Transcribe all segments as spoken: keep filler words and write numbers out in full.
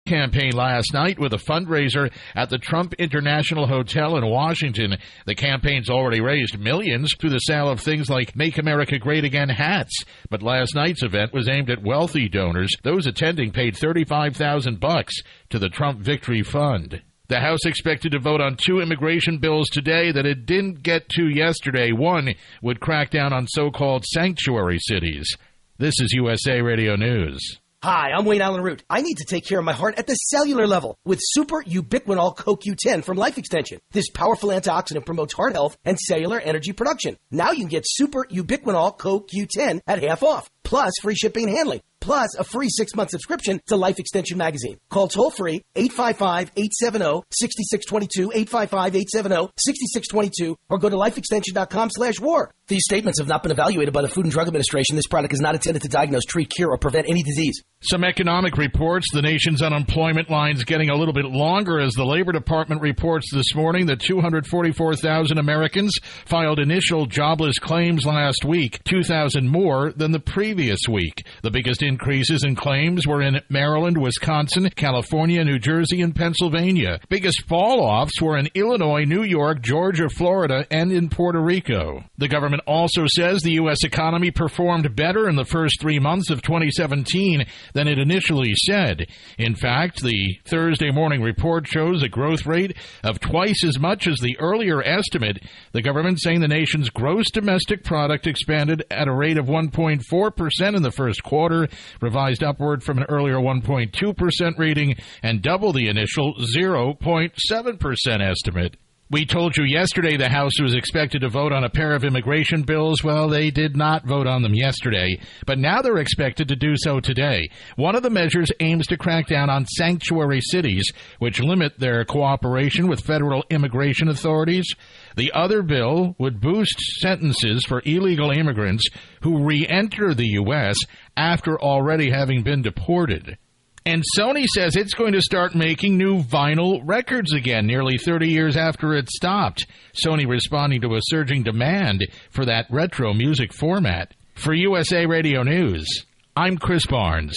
campaign last night with a fundraiser at the Trump International Hotel in Washington. The campaign's already raised millions through the sale of things like Make America Great Again hats. But last night's event was aimed at wealthy donors. Those attending paid thirty-five thousand bucks to the Trump Victory Fund. The House expected to vote on two immigration bills today that it didn't get to yesterday. One would crack down on so-called sanctuary cities. This is U S A Radio News. Hi, I'm Wayne Allen Root. I need to take care of my heart at the cellular level with Super Ubiquinol Co Q ten from Life Extension. This powerful antioxidant promotes heart health and cellular energy production. Now you can get Super Ubiquinol Co Q ten at half off, plus free shipping and handling, plus a free six-month subscription to Life Extension magazine. Call toll-free eight five five, eight seven zero, six six two two, eight five five, eight seven zero, six six two two, or go to lifeextension.com slash war. These statements have not been evaluated by the Food and Drug Administration. This product is not intended to diagnose, treat, cure, or prevent any disease. Some economic reports. The nation's unemployment line's getting a little bit longer as the Labor Department reports this morning that two hundred forty-four thousand Americans filed initial jobless claims last week, two thousand more than the previous week. The biggest increases in claims were in Maryland, Wisconsin, California, New Jersey, and Pennsylvania. Biggest fall-offs were in Illinois, New York, Georgia, Florida, and in Puerto Rico. The government also says the U S economy performed better in the first three months of twenty seventeen than it initially said. In fact, the Thursday morning report shows a growth rate of twice as much as the earlier estimate. The government saying the nation's gross domestic product expanded at a rate of one point four percent in the first quarter, revised upward from an earlier one point two percent reading, and double the initial zero point seven percent estimate. We told you yesterday the House was expected to vote on a pair of immigration bills. Well, they did not vote on them yesterday, but now they're expected to do so today. One of the measures aims to crack down on sanctuary cities, which limit their cooperation with federal immigration authorities. The other bill would boost sentences for illegal immigrants who re-enter the U S after already having been deported. And Sony says it's going to start making new vinyl records again, nearly thirty years after it stopped. Sony responding to a surging demand for that retro music format. For U S A Radio News, I'm Chris Barnes.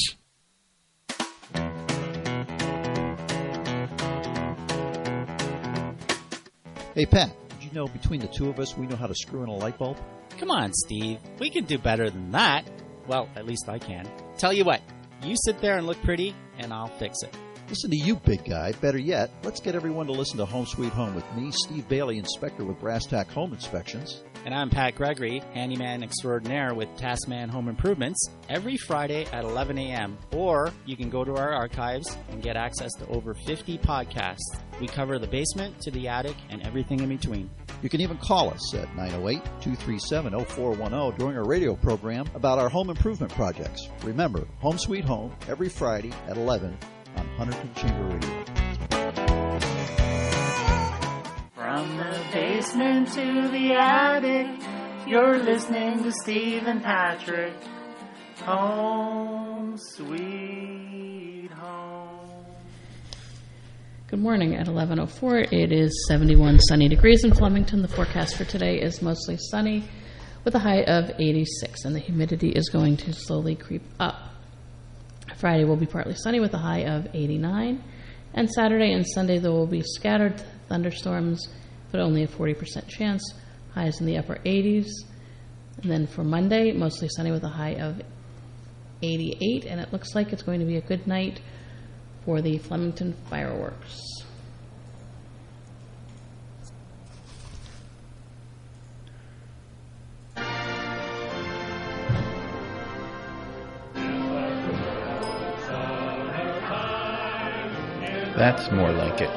Hey, Pat, did you know between the two of us we know how to screw in a light bulb? Come on, Steve. We can do better than that. Well, at least I can. Tell you what. You sit there and look pretty, and I'll fix it. Listen to you, big guy. Better yet, let's get everyone to listen to Home Sweet Home with me, Steve Bailey, inspector with Brass Tack Home Inspections. And I'm Pat Gregory, handyman extraordinaire with Taskman Home Improvements, every Friday at eleven a.m. Or you can go to our archives and get access to over fifty podcasts. We cover the basement to the attic and everything in between. You can even call us at nine oh eight, two three seven, oh four one oh during our radio program about our home improvement projects. Remember, Home Sweet Home, every Friday at eleven on Hunterton Chamber Radio. From the basement to the attic, you're listening to Steve and Patrick. Home Sweet Home. Good morning. At eleven oh four, it is seventy-one sunny degrees in Flemington. The forecast for today is mostly sunny with a high of eighty-six, and the humidity is going to slowly creep up. Friday will be partly sunny with a high of eighty-nine, and Saturday and Sunday there will be scattered thunderstorms, but only a forty percent chance, highs in the upper eighties. And then for Monday, mostly sunny with a high of eighty-eight, and it looks like it's going to be a good night for the Flemington fireworks. That's more like it.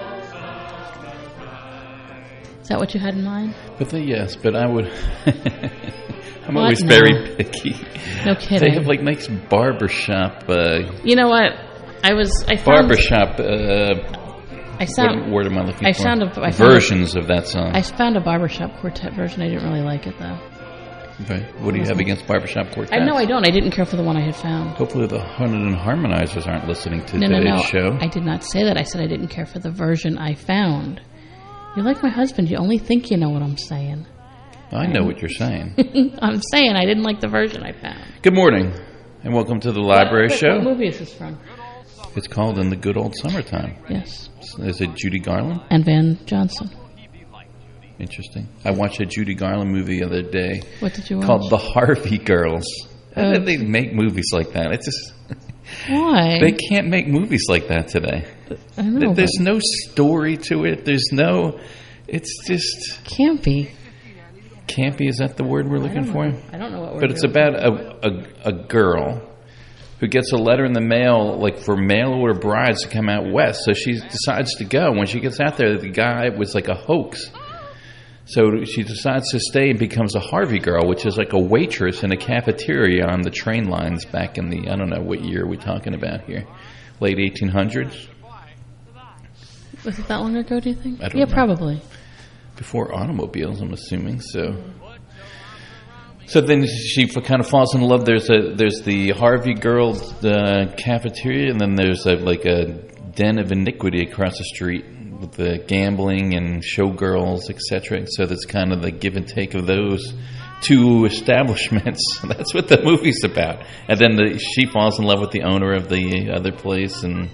Is that what you had in mind? But the, yes, but I would... I'm What? always No. very picky. No kidding. They have like nice barbershop... Uh, You know what? I was... I found, barbershop... Uh, I found, what word am I looking I for? Found a, I found Versions a, of that song. I found a barbershop quartet version. I didn't really like it, though. Okay. What do you have against barbershop quartets? I know I don't. I didn't care for the one I had found. Hopefully the Huntington Harmonizers aren't listening to No, no, today's no. show. I did not say that. I said I didn't care for the version I found. You're like my husband. You only think you know what I'm saying. I know what you're saying. I'm saying I didn't like the version I found. Good morning, and welcome to the library what, show. What movie is this from? It's called In the Good Old Summertime. Yes. Is it Judy Garland? And Van Johnson. Interesting. I watched a Judy Garland movie the other day. What did you watch? Called The Harvey Girls. How Oh. did they make movies like that? It's just Why? they can't make movies like that today. I know. There's no story to it. There's no. It's just Campy. campy. Is that the word we're looking for? I don't know what we're But it's doing. about a, a a girl who gets a letter in the mail, like for mail order brides to come out west. So she decides to go. When she gets out there, the guy was like a hoax. So she decides to stay and becomes a Harvey girl, which is like a waitress in a cafeteria on the train lines back in the, I don't know what year we're talking about here, late eighteen hundreds, Was it that long ago, do you think? I don't yeah, know. probably. before automobiles, I'm assuming. So, so then she kind of falls in love. There's a there's the Harvey girls uh, cafeteria, and then there's a, like a den of iniquity across the street with the gambling and showgirls, et cetera. So that's kind of the give and take of those two establishments. That's what the movie's about. And then the, she falls in love with the owner of the other place, and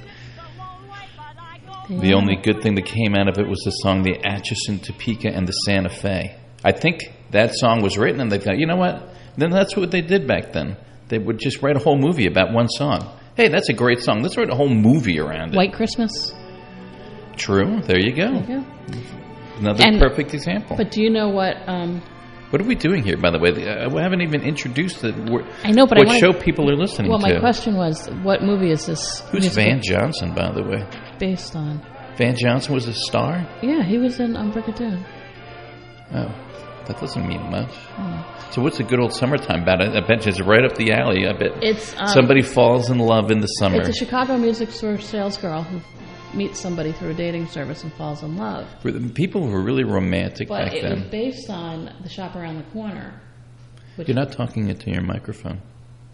the only good thing that came out of it was the song The Atchison, Topeka, and the Santa Fe. I think that song was written, and they thought, you know what? Then that's what they did back then. They would just write a whole movie about one song. Hey, that's a great song. Let's write a whole movie around it. White Christmas. True. There you go. There you go. Another And- perfect example. But do you know what? Um, What are we doing here, by the way? Uh, we haven't even introduced the, wor- I know, but I what wanna- show people are listening well, to. my question was, what movie is this? Who's musical Van Johnson, by the way? based on? Van Johnson was a star? Yeah, he was in um, Brigadoon. Oh, that doesn't mean much. Hmm. So what's a good old summertime about? I bet it's right up the alley. I bet It's um, somebody falls in love in the summer. It's a Chicago music store salesgirl who meets somebody through a dating service and falls in love. People were really romantic But back it then. was based on The Shop Around the Corner. Which You're not talking into your microphone.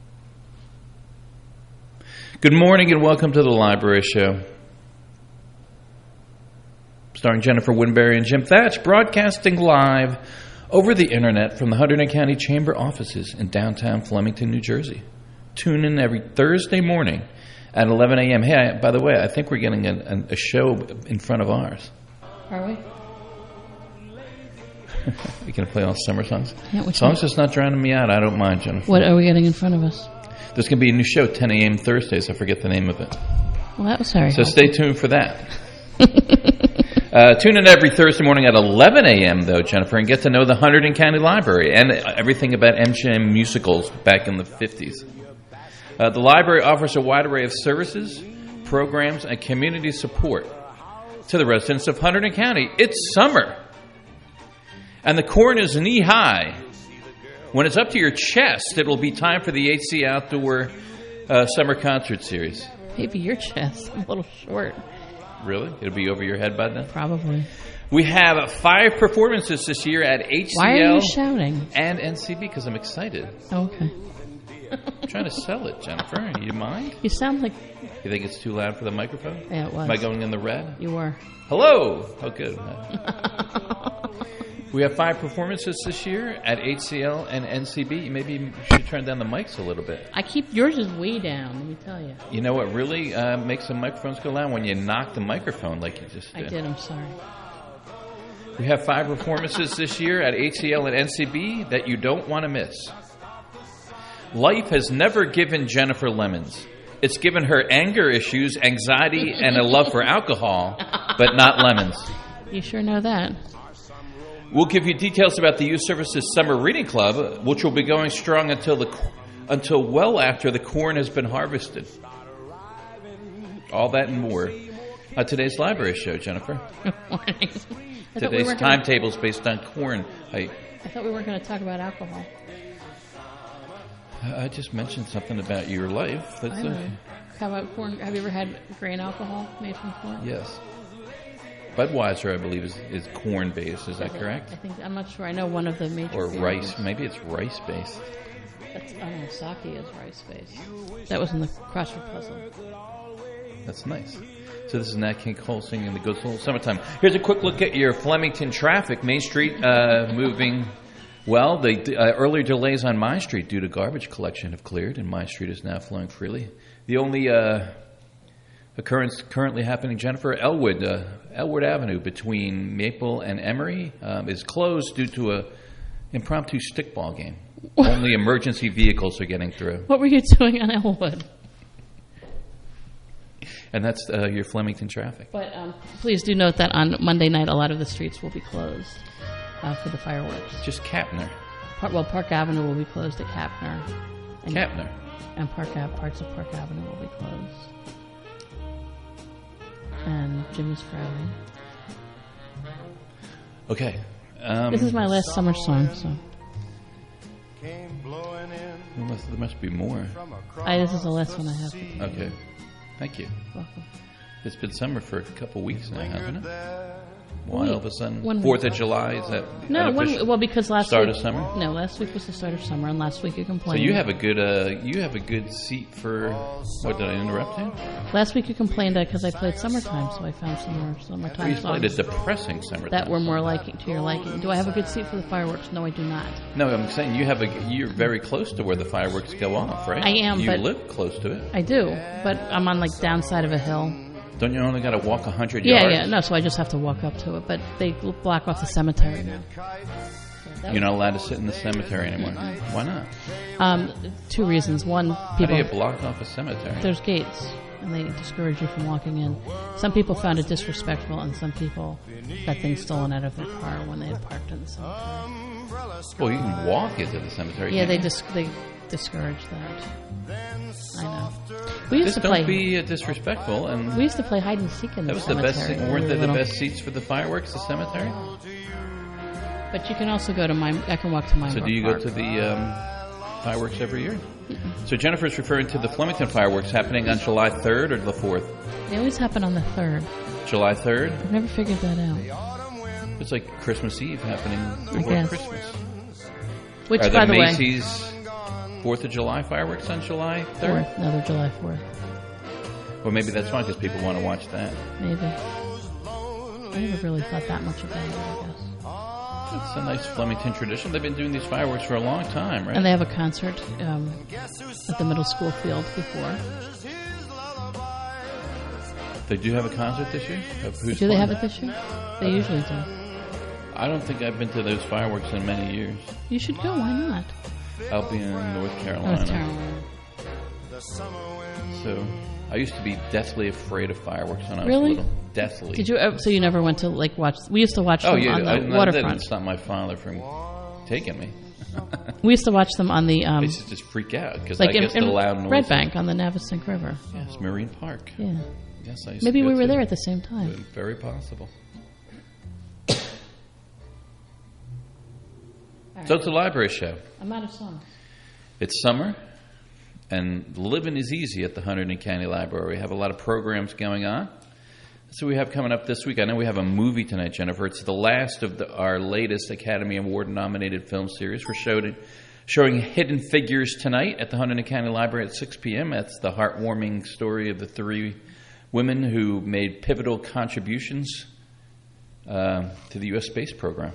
Good morning and welcome to the Library Show. Starring Jennifer Winberry and Jim Thatch, broadcasting live over the internet from the Hunterdon County Chamber offices in downtown Flemington, New Jersey. Tune in every Thursday morning at eleven a.m. Hey, I, by the way, I think we're getting a, a show in front of ours. Are we? You going to play all summer songs? Yeah, which As long one? as it's not drowning me out, I don't mind, Jennifer. What are we getting in front of us? There's going to be a new show, ten a.m. Thursdays. I forget the name of it. Well, that was very So helpful. stay tuned for that. uh, tune in every Thursday morning at eleven a.m., though, Jennifer, and get to know the Hunterdon County Library and everything about M G M musicals back in the fifties. Uh, the library offers a wide array of services, programs, and community support to the residents of Hunterdon County. It's summer, and the corn is knee-high. When it's up to your chest, it will be time for the H C Outdoor uh, Summer Concert Series. Maybe your chest. I'm a little short. Really? It'll be over your head by then? Probably. We have five performances this year at H C L Why are you shouting? and N C B because I'm excited. Oh, okay. I'm trying to sell it, Jennifer. You mind? You sound like... You think it's too loud for the microphone? Yeah, it was. Am I going in the red? You were. Hello! Oh, good. We have five performances this year at H C L and N C B. Maybe you should turn down the mics a little bit. I keep... Yours is way down, let me tell you. You know what really uh, makes the microphones go loud? When you knock the microphone like you just I did. did, I'm sorry. We have five performances this year at H C L and N C B that you don't want to miss. Life has never given Jennifer lemons. It's given her anger issues, anxiety, and a love for alcohol, but not lemons. You sure know that. We'll give you details about the Youth Services Summer Reading Club, which will be going strong until the until well after the corn has been harvested. All that and more. Uh, today's library show, Jennifer. Good morning. I thought we Today's weren't gonna- timetable is based on corn. I, I thought we weren't going to talk about alcohol. I just mentioned something about your life. That's I know. okay. How about corn? Have you ever had grain alcohol made from corn? Yes. Budweiser, I believe, is, is corn based. Is that correct? I think I'm not sure. I know one of the major. Or beer rice? ones. Maybe it's rice based. That's, I don't know. Sake is rice based. That was in the crossword puzzle. That's nice. So this is Nat King Cole singing the Good Soul Summertime. Here's a quick look at your Flemington traffic. Main Street uh, moving well. The uh, earlier delays on My Street due to garbage collection have cleared, and My Street is now flowing freely. The only uh, occurrence currently happening, Jennifer. Elwood, uh, Elwood Avenue between Maple and Emory um, is closed due to a impromptu stickball game. Only emergency vehicles are getting through. What were you doing on Elwood? And that's uh, your Flemington traffic. But um, please do note that on Monday night, a lot of the streets will be closed uh, for the fireworks. Just Kapner. Par- well, Park Avenue will be closed at Kapner. And, Kapner. And Park Ave- parts of Park Avenue will be closed. And Jimmy's Friday. Okay. Um, this is my last summer song, so. Unless there must be more. I, this is the last one I have. Okay. Thank you. Welcome. It's been summer for a couple weeks now, hasn't it? Why Wait, all of a sudden? one Fourth week. of July, is that No, unofficial one, well, because last start week, of summer? No, last week was the start of summer, and last week you So complained. you have a good uh, you have a good seat for what? Did I interrupt you? Last week you complained because I played summertime, so I found some more summertime You played a songs depressing summertime that were more song. liking to your liking. Do I have a good seat for the fireworks? No, I do not. No, I'm saying you have a you're very close to where the fireworks go off, right? I am, You but- live close to it. I do, but I'm on like downside of a hill. Don't you only got to walk a hundred Yeah, yards? yeah, no, so I just have to walk up to it, but they block off the cemetery now. So that You're not allowed to sit in the cemetery anymore. Why not? Um, two reasons. One, How do people you block off a cemetery? there's gates, and they discourage you from walking in. Some people found it disrespectful, and some people got things stolen out of their car when they had parked in the cemetery. Well, you can walk into the cemetery. Yeah, can't they you? dis- they discourage that. I know. We used Just to play. don't be uh, disrespectful. And We used to play hide and seek in that the was the cemetery. best. Thing. when we Weren't were they the little. best seats for the fireworks? The cemetery. But you can also go to my. I can walk to my. So do you go to the um, fireworks every year? So Jennifer's referring to the Flemington fireworks happening on July third or the fourth? They always happen on the third. July third. I've never figured that out. It's like Christmas Eve happening before guess. Christmas. Which, Are by the the way, Macy's Fourth of July fireworks on July third? fourth. No, they're July fourth. Well, maybe that's fine because people want to watch that. Maybe. I never really thought that much about it, I guess. It's a nice Flemington tradition. They've been doing these fireworks for a long time, right? And they have a concert um, at the middle school field before. They do have a concert this year? Of who's Do they playing? have it this year? They usually do. I don't think I've been to those fireworks in many years. You should go. Why not? I'll be in North Carolina. North Carolina. So I used to be deathly afraid of fireworks when I was Really? little. Deathly. Did you? Ever, so you never went to like watch? We used to watch Oh them yeah, on the I, no, that waterfront. didn't stop my father from taking me. We used to watch them on the I um, used to just freak out because like I in, guess in the loud noise. Red Bank on the Navasink River. Yes, Marine Park. Yeah, Yes, I used maybe to go we were to- there at the same time. Very possible. So it's a library show. I'm out of songs. It's summer, and living is easy at the Hunterdon County Library. We have a lot of programs going on. So we have coming up this week. I know we have a movie tonight, Jennifer. It's the last of the, our latest Academy Award-nominated film series. We're showed, showing Hidden Figures tonight at the Hunterdon County Library at six p.m. That's the heartwarming story of the three women who made pivotal contributions uh, to the U S space program.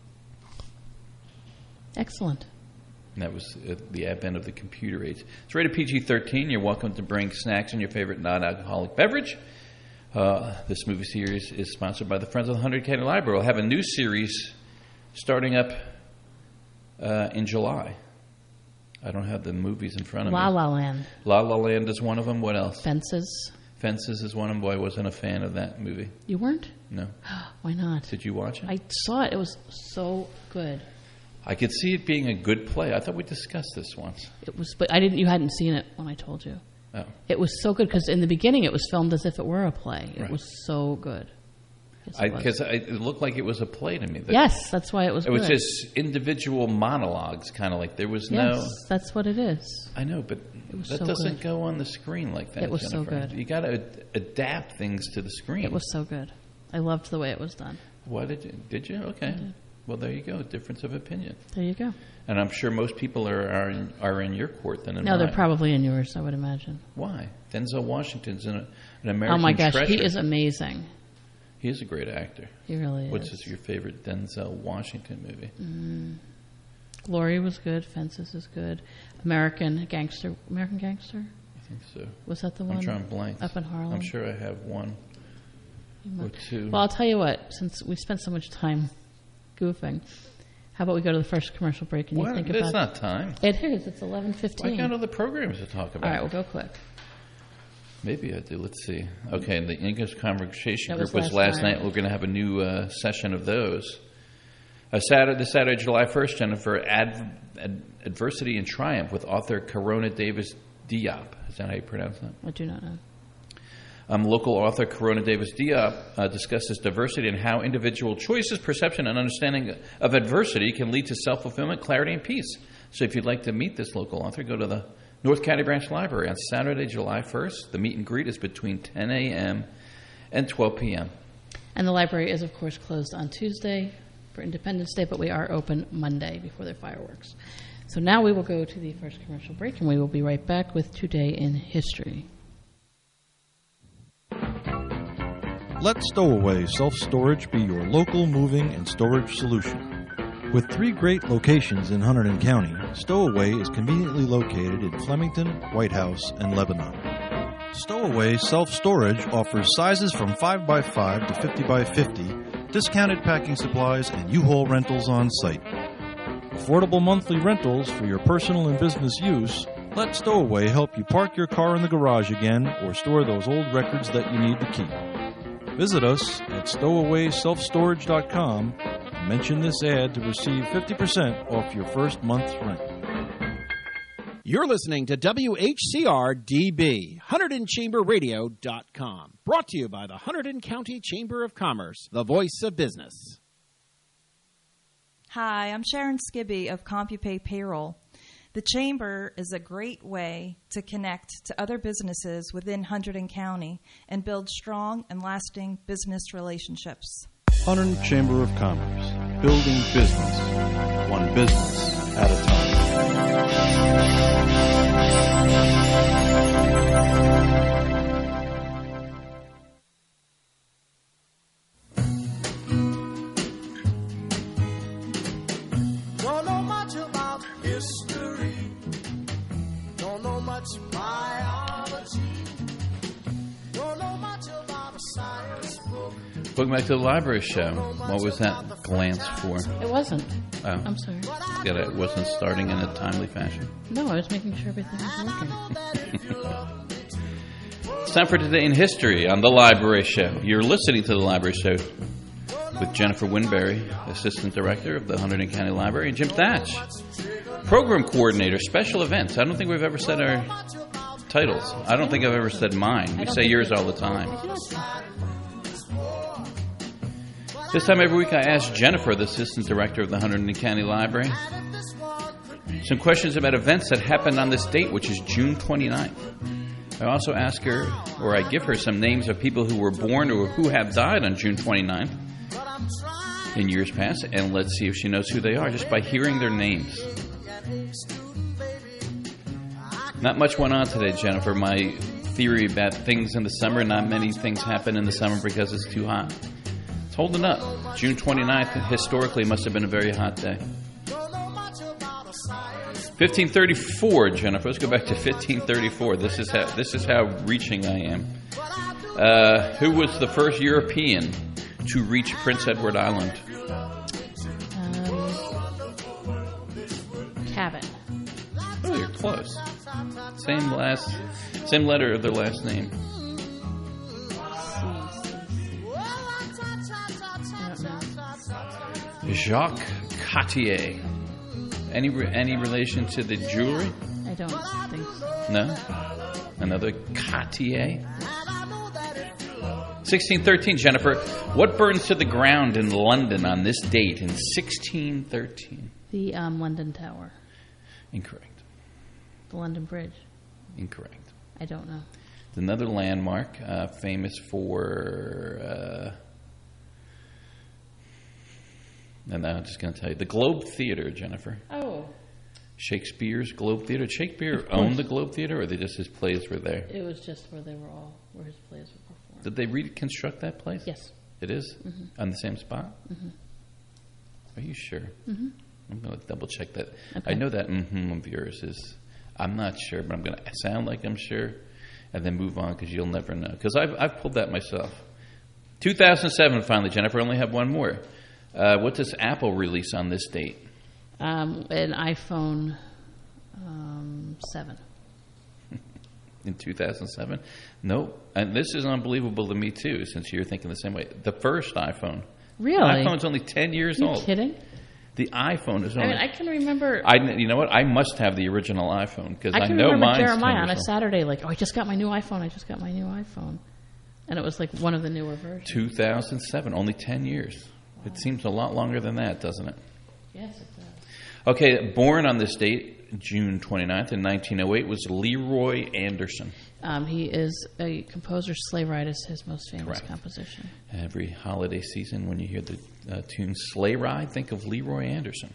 Excellent. And that was uh, the advent of the computer age. It's rated P G thirteen. You're welcome to bring snacks and your favorite non-alcoholic beverage. Uh, this movie series is sponsored by the Friends of the Hunterdon County Library. We'll have a new series starting up uh, in July. I don't have the movies in front of La me. La Land. La La Land is one of them. What else? Fences. Fences is one of them. Boy, I wasn't a fan of that movie. You weren't? No. Why not? Did you watch it? I saw it. It was so good. I could see it being a good play. I thought we discussed this once. It was, but I didn't. You hadn't seen it when I told you. Oh. It was so good because in the beginning it was filmed as if it were a play. It Right. was so good. Yes, it was. Because it looked like it was a play to me. The- Yes, that's why it was. It was good. just individual monologues, kind of like there was Yes, no. that's what it is. I know, but was that so doesn't good. go on the screen like that. It was so Jennifer. good. You got to adapt things to the screen. It was so good. I loved the way it was done. Why did you? Did you? Okay. Well, there you go. Difference of opinion. There you go. And I'm sure most people are are in, are in your court than in No, mine. they're probably in yours, I would imagine. Why? Denzel Washington's an, an American Oh my gosh, treasure. he is amazing. He is a great actor. He really What's is. your favorite Denzel Washington movie? Mm. Glory was good. Fences is good. American Gangster. American Gangster. I think so. Was that the one? I'm drawing blanks. Up in Harlem? I'm sure I have one or two. Well, I'll tell you what. Since we spent so much time goofing, how about we go to the first commercial break and What? you think It's about not time. It is. It's eleven I fifteen. got other programs to talk about. All right, we'll go quick. Maybe I do. Let's see. Okay, the English Conversation That Group was was last last time. night. We're going to have a new uh, session of those. Uh, Saturday, this Saturday, July first, Jennifer, Ad, Ad, Adversity and Triumph with author Corona Davis Diop. Is that how you pronounce that? I do not know. Um, local author Corona Davis Diop uh, discusses diversity and how individual choices, perception, and understanding of adversity can lead to self-fulfillment, clarity, and peace. So if you'd like to meet this local author, go to the North County Branch Library on Saturday, July first. The meet and greet is between ten a.m. and twelve p.m. And the library is, of course, closed on Tuesday for Independence Day, but we are open Monday before their fireworks. So now we will go to the first commercial break, and we will be right back with Today in History. Let Stowaway Self-Storage be your local moving and storage solution. With three great locations in Hunterdon County, Stowaway is conveniently located in Flemington, White House, and Lebanon. Stowaway Self-Storage offers sizes from five by five to fifty by fifty, discounted packing supplies, and U-Haul rentals on site. Affordable monthly rentals for your personal and business use. Let Stowaway help you park your car in the garage again or store those old records that you need to keep. Visit us at stowaway self storage dot com and mention this ad to receive fifty percent off your first month's rent. You're listening to W H C R D B, Hunterdon Chamber Radio dot com. Brought to you by the Hunterdon County Chamber of Commerce, the voice of business. Hi, I'm Sharon Skibby of CompuPay Payroll. The Chamber is a great way to connect to other businesses within Hunterdon County and build strong and lasting business relationships. Hunterdon Chamber of Commerce, building business, one business at a time. Don't know much about history. Don't know much biology. Don't know much about a science book. Welcome back to the library show. What was that glance for? It wasn't. Oh. I'm sorry. Yeah, it wasn't starting in a timely fashion. No, I was making sure everything was working. It's time for Today in History on the library show. You're listening to the library show with Jennifer Winberry, Assistant Director of the Hunterdon County Library, and Jim Thatch, Program Coordinator, Special Events. I don't think we've ever said our titles. I don't think I've ever said mine. We say yours all the time. This time every week I ask Jennifer, the Assistant Director of the Hunterdon County Library, some questions about events that happened on this date, which is June twenty-ninth. I also ask her, or I give her some names of people who were born or who have died on June twenty-ninth in years past, and let's see if she knows who they are just by hearing their names. Not much went on today, Jennifer. My theory about things in the summer, not many things happen in the summer because it's too hot. It's holding up. June twenty-ninth historically must have been a very hot day. fifteen thirty-four, Jennifer. Let's go back to fifteen thirty-four. This is how this is how reaching I am. Uh, who was the first European to reach Prince Edward Island? Um, Cabot. Oh, you're close. Same last, same letter of their last name. Jacques Cartier. Any any relation to the jewelry? I don't think so. No? Another Cartier? sixteen thirteen, Jennifer. What burns to the ground in London on this date in sixteen thirteen? The um, London Tower. Incorrect. The London Bridge. Incorrect. I don't know. It's another landmark uh, famous for... Uh, and I'm just going to tell you. The Globe Theater, Jennifer. Oh. Shakespeare's Globe Theater. Did Shakespeare own the Globe Theater, or they just his plays were there? It was just where they were all, where his plays were performed. Did they reconstruct that place? Yes. It is? Mm-hmm. On the same spot? Mm-hmm. Are you sure? Mm-hmm. I'm going to double check that. Okay. I know that mm-hmm of yours is... I'm not sure, but I'm going to sound like I'm sure and then move on because you'll never know. Because I've, I've pulled that myself. two thousand seven, finally, Jennifer. I only have one more. Uh, what does Apple release on this date? Um, an iPhone um, seven. In two thousand seven? No. And this is unbelievable to me, too, since you're thinking the same way. The first iPhone. Really? The iPhone's only ten years Are you old. kidding? The iPhone is I only... mean, I can remember... I, you know what? I must have the original iPhone because I, I can know remember mine's Jeremiah ten on a years old. Saturday, like, oh, I just got my new iPhone. I just got my new iPhone. And it was like one of the newer versions. two thousand seven, only ten years. Wow. It seems a lot longer than that, doesn't it? Yes, it does. Okay, born on this date, June twenty-ninth, in nineteen oh eight, was Leroy Anderson. Um, he is a composer. Sleigh Ride is his most famous Correct. composition. Every holiday season, when you hear the uh, tune Sleigh Ride, think of Leroy Anderson.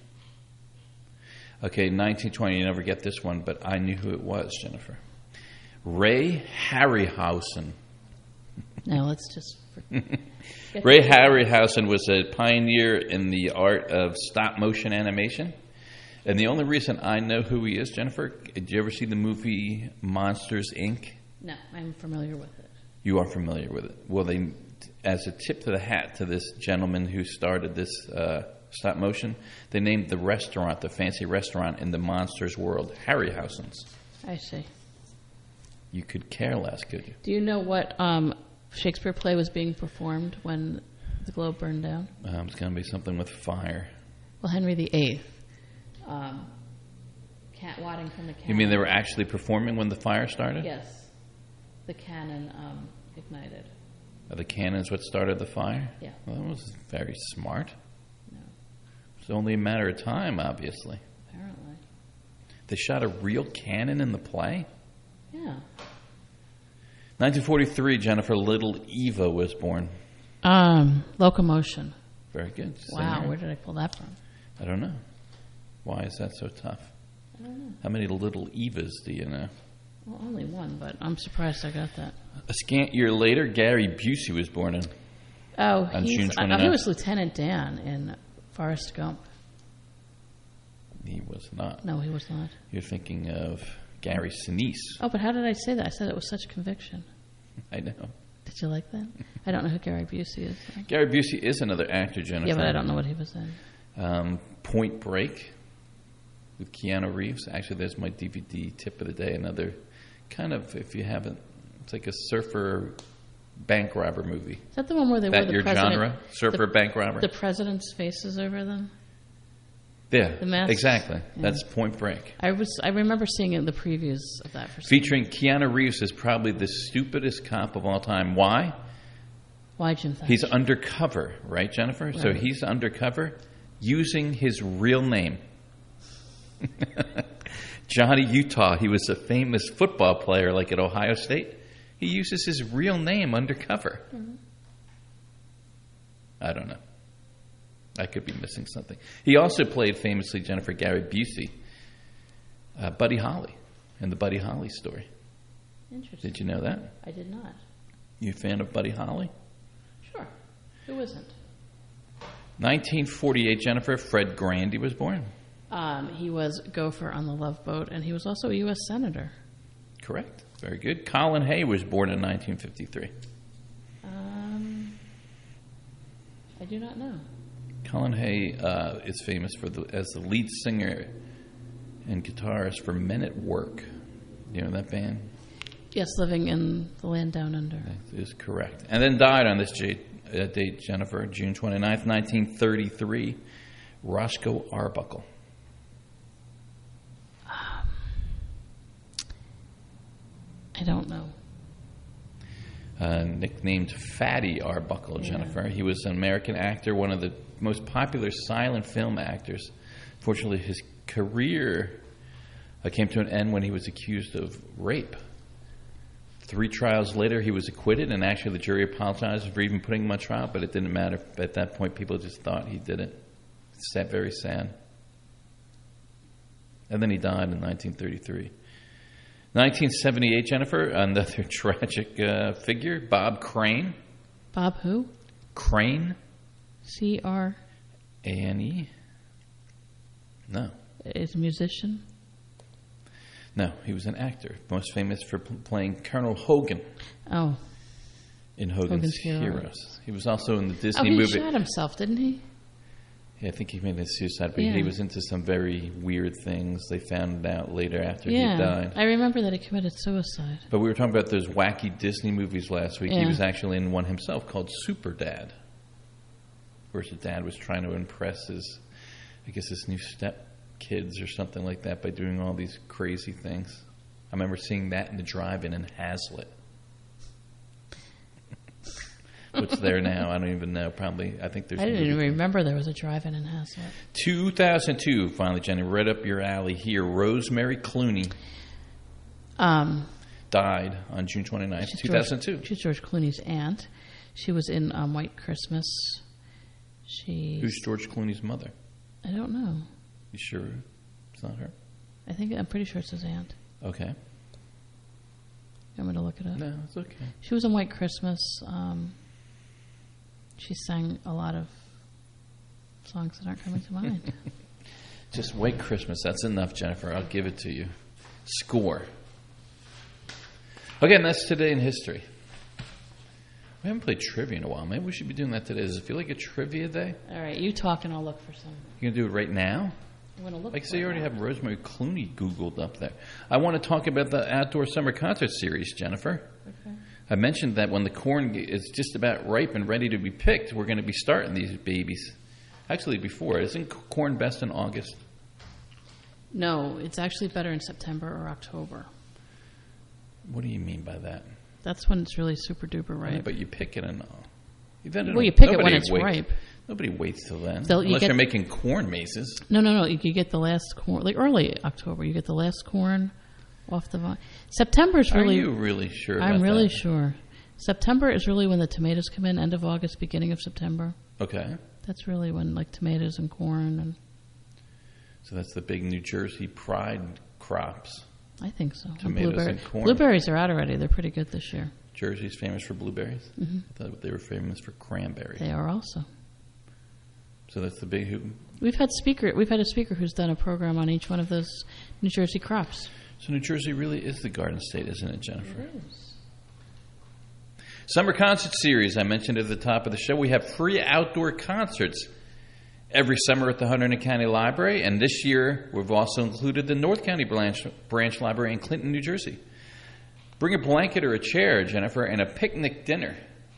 Okay, nineteen twenty, you never get this one, but I knew who it was, Jennifer. Ray Harryhausen. Now, let's just... Ray Harryhausen was a pioneer in the art of stop-motion animation. And the only reason I know who he is, Jennifer, did you ever see the movie Monsters, Incorporated? No, I'm familiar with it. You are familiar with it. Well, they, as a tip to the hat to this gentleman who started this uh, stop motion, they named the restaurant, the fancy restaurant in the Monsters world, Harryhausen's. I see. You could care less, could you? Do you know what um, Shakespeare play was being performed when the Globe burned down? Um, it's going to be something with fire. Well, Henry the Eighth. Um, can- wadding from the cannon. You mean they were actually performing when the fire started? Yes. The cannon um, ignited. Are the cannons what started the fire? Yeah. Well, that was very smart. No. It's only a matter of time, obviously. Apparently. They shot a real cannon in the play? Yeah. nineteen forty-three, Jennifer Little Eva was born. Um, Locomotion. Very good. Wow, Singer. where did I pull that from? I don't know. Why is that so tough? I don't know. How many Little Evas do you know? Well, only one, but I'm surprised I got that. A scant year later, Gary Busey was born in. Oh, on he's, June I, twenty-ninth. he was Lieutenant Dan in Forrest Gump. He was not. No, he was not. You're thinking of Gary Sinise. Oh, but how did I say that? I said it with such conviction. I know. Did you like that? I don't know who Gary Busey is. Though. Gary Busey is another actor, Jennifer. Yeah, but I don't know what he was in. Um, Point Break with Keanu Reeves. Actually, there's my D V D tip of the day. Another kind of, if you haven't, it's like a surfer bank robber movie. Is that the one where they that wore the your president? genre? Surfer the, bank robber? The president's faces over them? Yeah, the masks? exactly. Yeah. That's Point Break. I was. I remember seeing it in the previews of that. For Featuring Keanu Reeves is probably the stupidest cop of all time. Why? Why, Jim Thatcher? He's undercover, right, Jennifer? Right. So he's undercover using his real name. Johnny Utah, he was a famous football player like at Ohio State. He uses his real name undercover. Mm-hmm. I don't know. I could be missing something. He also played famously, Jennifer, Gary Busey, uh, Buddy Holly in the Buddy Holly story. Interesting. Did you know that? I did not. You a fan of Buddy Holly? Sure. Who isn't? nineteen forty-eight, Jennifer, Fred Grandy was born. Um, he was gopher on the Love Boat, and he was also a U S senator. Correct. Very good. Colin Hay was born in nineteen fifty-three. Um, I do not know. Colin Hay uh, is famous for the, as the lead singer and guitarist for Men at Work. You know that band? Yes, living in the land down under. That is correct. And then died on this date, uh, date Jennifer, June twenty-ninth, nineteen thirty-three, Roscoe Arbuckle. Um, I don't know. Uh, nicknamed Fatty Arbuckle, Yeah. Jennifer. He was an American actor, one of the most popular silent film actors. Fortunately, his career uh, came to an end when he was accused of rape. Three trials later, he was acquitted, and actually the jury apologized for even putting him on trial, but it didn't matter. At that point, people just thought he did it. It's sad, very sad. And then he died in nineteen thirty-three. nineteen seventy-eight, Jennifer, another tragic uh, figure, Bob Crane. Bob who? Crane. C R. A N E. No. Is a musician. No, he was an actor, most famous for p- playing Colonel Hogan. Oh. In Hogan's, Hogan's Heroes. Heroes. He was also in the Disney oh, he movie. He shot himself, didn't he? Yeah, I think he made a suicide, but yeah. he was into some very weird things. They found out later after yeah, he died. I remember that he committed suicide. But we were talking about those wacky Disney movies last week. Yeah. He was actually in one himself called Super Dad, where his dad was trying to impress his, I guess, his new step kids or something like that by doing all these crazy things. I remember seeing that in the drive-in in Hazlitt. What's there now? I don't even know. Probably, I think there's... I didn't even remember there was a drive-in in Hazlitt. two thousand two, finally, Jenny, right up your alley here. Rosemary Clooney um, died on June twenty-ninth, two thousand two. George, she's George Clooney's aunt. She was in um, White Christmas. She. Who's George Clooney's mother? I don't know. You sure it's not her? I think, I'm pretty sure it's his aunt. Okay. I'm going to look it up. No, it's okay. She was in White Christmas. Um, she sang a lot of songs that aren't coming to mind. Just White Christmas. That's enough, Jennifer. I'll give it to you. Score. Okay, and that's Today in History. We haven't played trivia in a while. Maybe we should be doing that today. Does it feel like a trivia day? All right, you talk and I'll look for some. You going to do it right now? I'm going to look Like, for say you already now. have Rosemary Clooney Googled up there. I want to talk about the Outdoor Summer Concert Series, Jennifer. Okay. I mentioned that when the corn is just about ripe and ready to be picked, we're going to be starting these babies. Actually, before. Isn't corn best in August? No, it's actually better in September or October. What do you mean by that? That's when it's really super duper ripe. Yeah, but you pick it and all. Then Well, you pick it when nobody it's waits. ripe. Nobody waits till then. They'll- you Unless get- you're making corn mazes. No, no, no. You, you get the last corn, like early October. You get the last corn off the vine. September is really. Are you really sure I'm about really that? sure. September is really when the tomatoes come in. End of August, beginning of September. Okay. That's really when like tomatoes and corn and. So that's the big New Jersey pride crops. I think so. And Tomatoes blueberry- and corn. Blueberries are out already. They're pretty good this year. Jersey's famous for blueberries? Mhm. I thought they were famous for cranberries. They are also. So that's the big who. We've had speaker. We've had a speaker who's done a program on each one of those New Jersey crops. So New Jersey really is the Garden State, isn't it, Jennifer? It is. Summer Concert Series, I mentioned at the top of the show. We have free outdoor concerts every summer at the Hunterdon County Library. And this year, we've also included the North County Branch, Branch Library in Clinton, New Jersey. Bring a blanket or a chair, Jennifer, and a picnic dinner.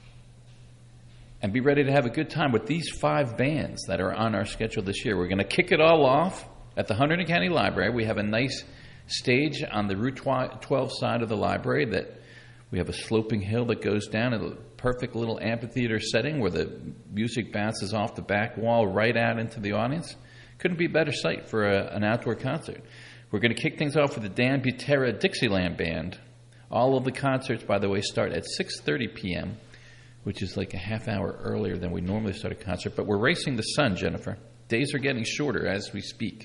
And be ready to have a good time with these five bands that are on our schedule this year. We're going to kick it all off at the Hunterdon County Library. We have a nice stage on the Route twelve side of the library that we have a sloping hill that goes down, a perfect little amphitheater setting where the music bounces off the back wall right out into the audience. Couldn't be a better site for a, an outdoor concert. We're going to kick things off with the Dan Butera Dixieland Band. All of the concerts, by the way, start at six thirty p.m., which is like a half hour earlier than we normally start a concert. But we're racing the sun, Jennifer. Days are getting shorter as we speak.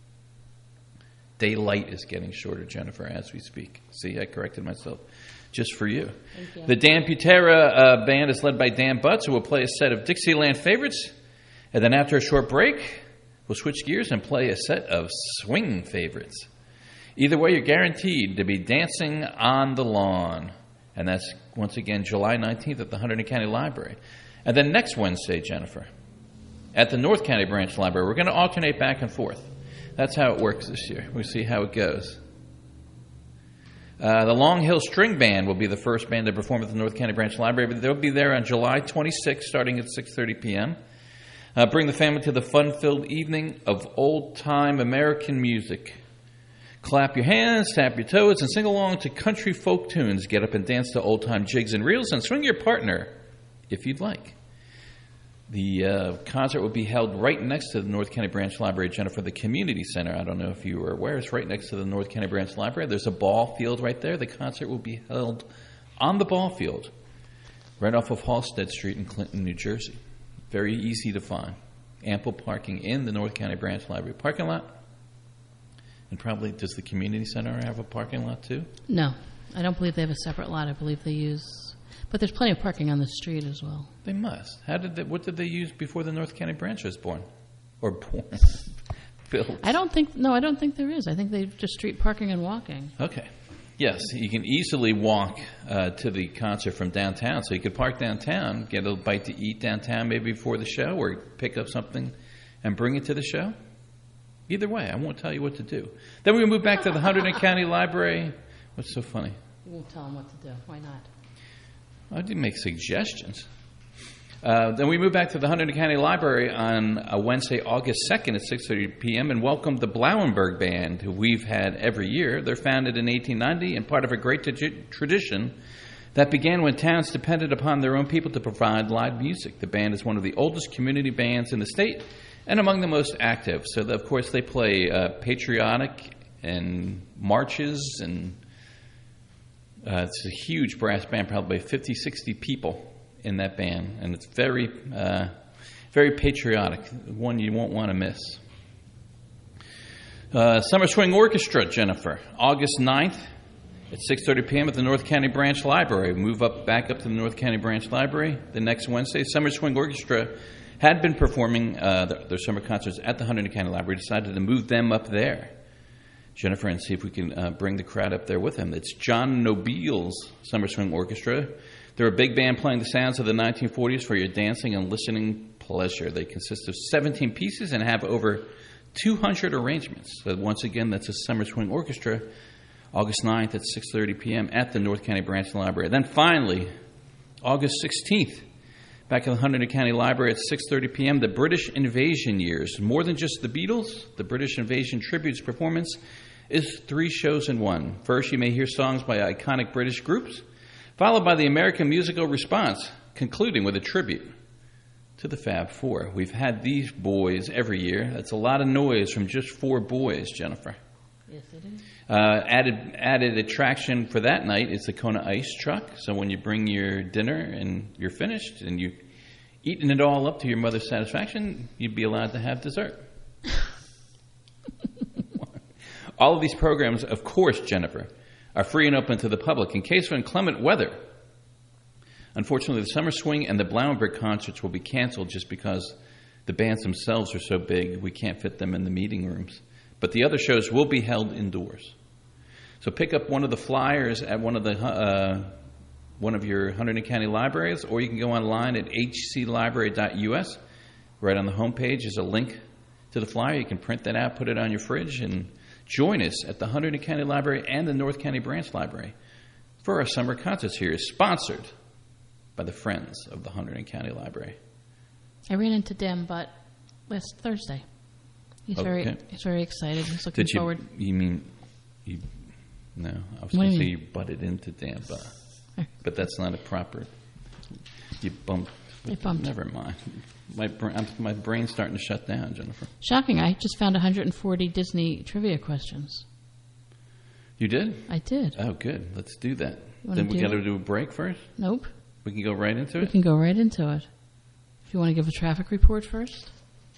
Daylight is getting shorter, Jennifer, as we speak. See, I corrected myself just for you. Thank you. The Dan Butera uh, Band is led by Dan Butts, who will play a set of Dixieland favorites. And then after a short break, we'll switch gears and play a set of swing favorites. Either way, you're guaranteed to be dancing on the lawn. And that's, once again, July nineteenth at the Hunterdon County Library. And then next Wednesday, Jennifer, at the North County Branch Library, we're going to alternate back and forth. That's how it works this year. We'll see how it goes. Uh, the Long Hill String Band will be the first band to perform at the North County Branch Library, but they'll be there on July twenty-sixth, starting at six thirty p.m. Uh, bring the family to the fun-filled evening of old-time American music. Clap your hands, tap your toes, and sing along to country folk tunes. Get up and dance to old-time jigs and reels, and swing your partner if you'd like. The uh, concert will be held right next to the North County Branch Library, Jennifer, the community center. I don't know if you were aware. It's right next to the North County Branch Library. There's a ball field right there. The concert will be held on the ball field, right off of Halstead Street in Clinton, New Jersey. Very easy to find. Ample parking in the North County Branch Library parking lot. And probably, does the community center have a parking lot too? No, I don't believe they have a separate lot. I believe they use, but there's plenty of parking on the street as well. They must. How did they, what did they use before the North County Branch was born? Or born? built. I don't think, no, I don't think there is. I think they've just street parking and walking. Okay. Yes, you can easily walk uh, to the concert from downtown. So you could park downtown, get a bite to eat downtown maybe before the show, or pick up something and bring it to the show. Either way, I won't tell you what to do. Then we move back to the Hunterdon County Library. What's so funny? You won't tell them what to do. Why not? I didn't make suggestions. Uh, then we move back to the Hunterdon County Library on uh, Wednesday, August second at six thirty p.m. and welcome the Blauenberg Band, who we've had every year. They're founded in eighteen ninety and part of a great t- tradition that began when towns depended upon their own people to provide live music. The band is one of the oldest community bands in the state and among the most active. So, of course, they play uh, patriotic and marches, and uh, it's a huge brass band, probably fifty, sixty people in that band, and it's very, uh, very patriotic, one you won't want to miss. Uh, Summer Swing Orchestra, Jennifer, August ninth at six thirty p.m. at the North County Branch Library. Move up back up to the North County Branch Library the next Wednesday. Summer Swing Orchestra had been performing uh, their, their summer concerts at the Hunterdon County Library, decided to move them up there, Jennifer, and see if we can uh, bring the crowd up there with them. It's John Nobile's Summer Swing Orchestra. They're a big band playing the sounds of the nineteen forties for your dancing and listening pleasure. They consist of seventeen pieces and have over two hundred arrangements. So once again, that's a Summer Swing Orchestra, August ninth at six thirty p.m. at the North County Branch Library. Then finally, August sixteenth, back at the Hunterdon County Library at six thirty p.m., the British Invasion Years. More than just the Beatles, the British Invasion Tributes performance is three shows in one. First, you may hear songs by iconic British groups, followed by the American musical response, concluding with a tribute to the Fab Four. We've had these boys every year. That's a lot of noise from just four boys, Jennifer. Yes, it is. Uh, added added attraction for that night is the Kona Ice truck. So when you bring your dinner and you're finished and you've eaten it all up to your mother's satisfaction, you'd be allowed to have dessert. All of these programs, of course, Jennifer, are free and open to the public in case of inclement weather. Unfortunately, the Summer Swing and the Blauenberg concerts will be canceled just because the bands themselves are so big we can't fit them in the meeting rooms. But the other shows will be held indoors. So pick up one of the flyers at one of the uh, one of your Hunterdon County libraries, or you can go online at h c library dot u s. Right on the homepage is a link to the flyer. You can print that out, put it on your fridge, and join us at the Hunterdon County Library and the North County Branch Library for our summer concert series, sponsored by the Friends of the Hunterdon County Library. I ran into Dan Butt last Thursday. He's Okay. very he's very excited. He's looking Did you, forward. you mean, you, no, I was What going do to you say mean? you butted into Dan Butt, but that's not a proper, you bumped. I bumped. Never mind. My, bra- I'm, my brain's starting to shut down, Jennifer. Shocking! I just found one hundred forty Disney trivia questions. You did? I did. Oh, good. Let's do that. You wanna Then we do got to it? do a break first? Nope. We can go right into We it? can go right into it. If you want to give a traffic report first.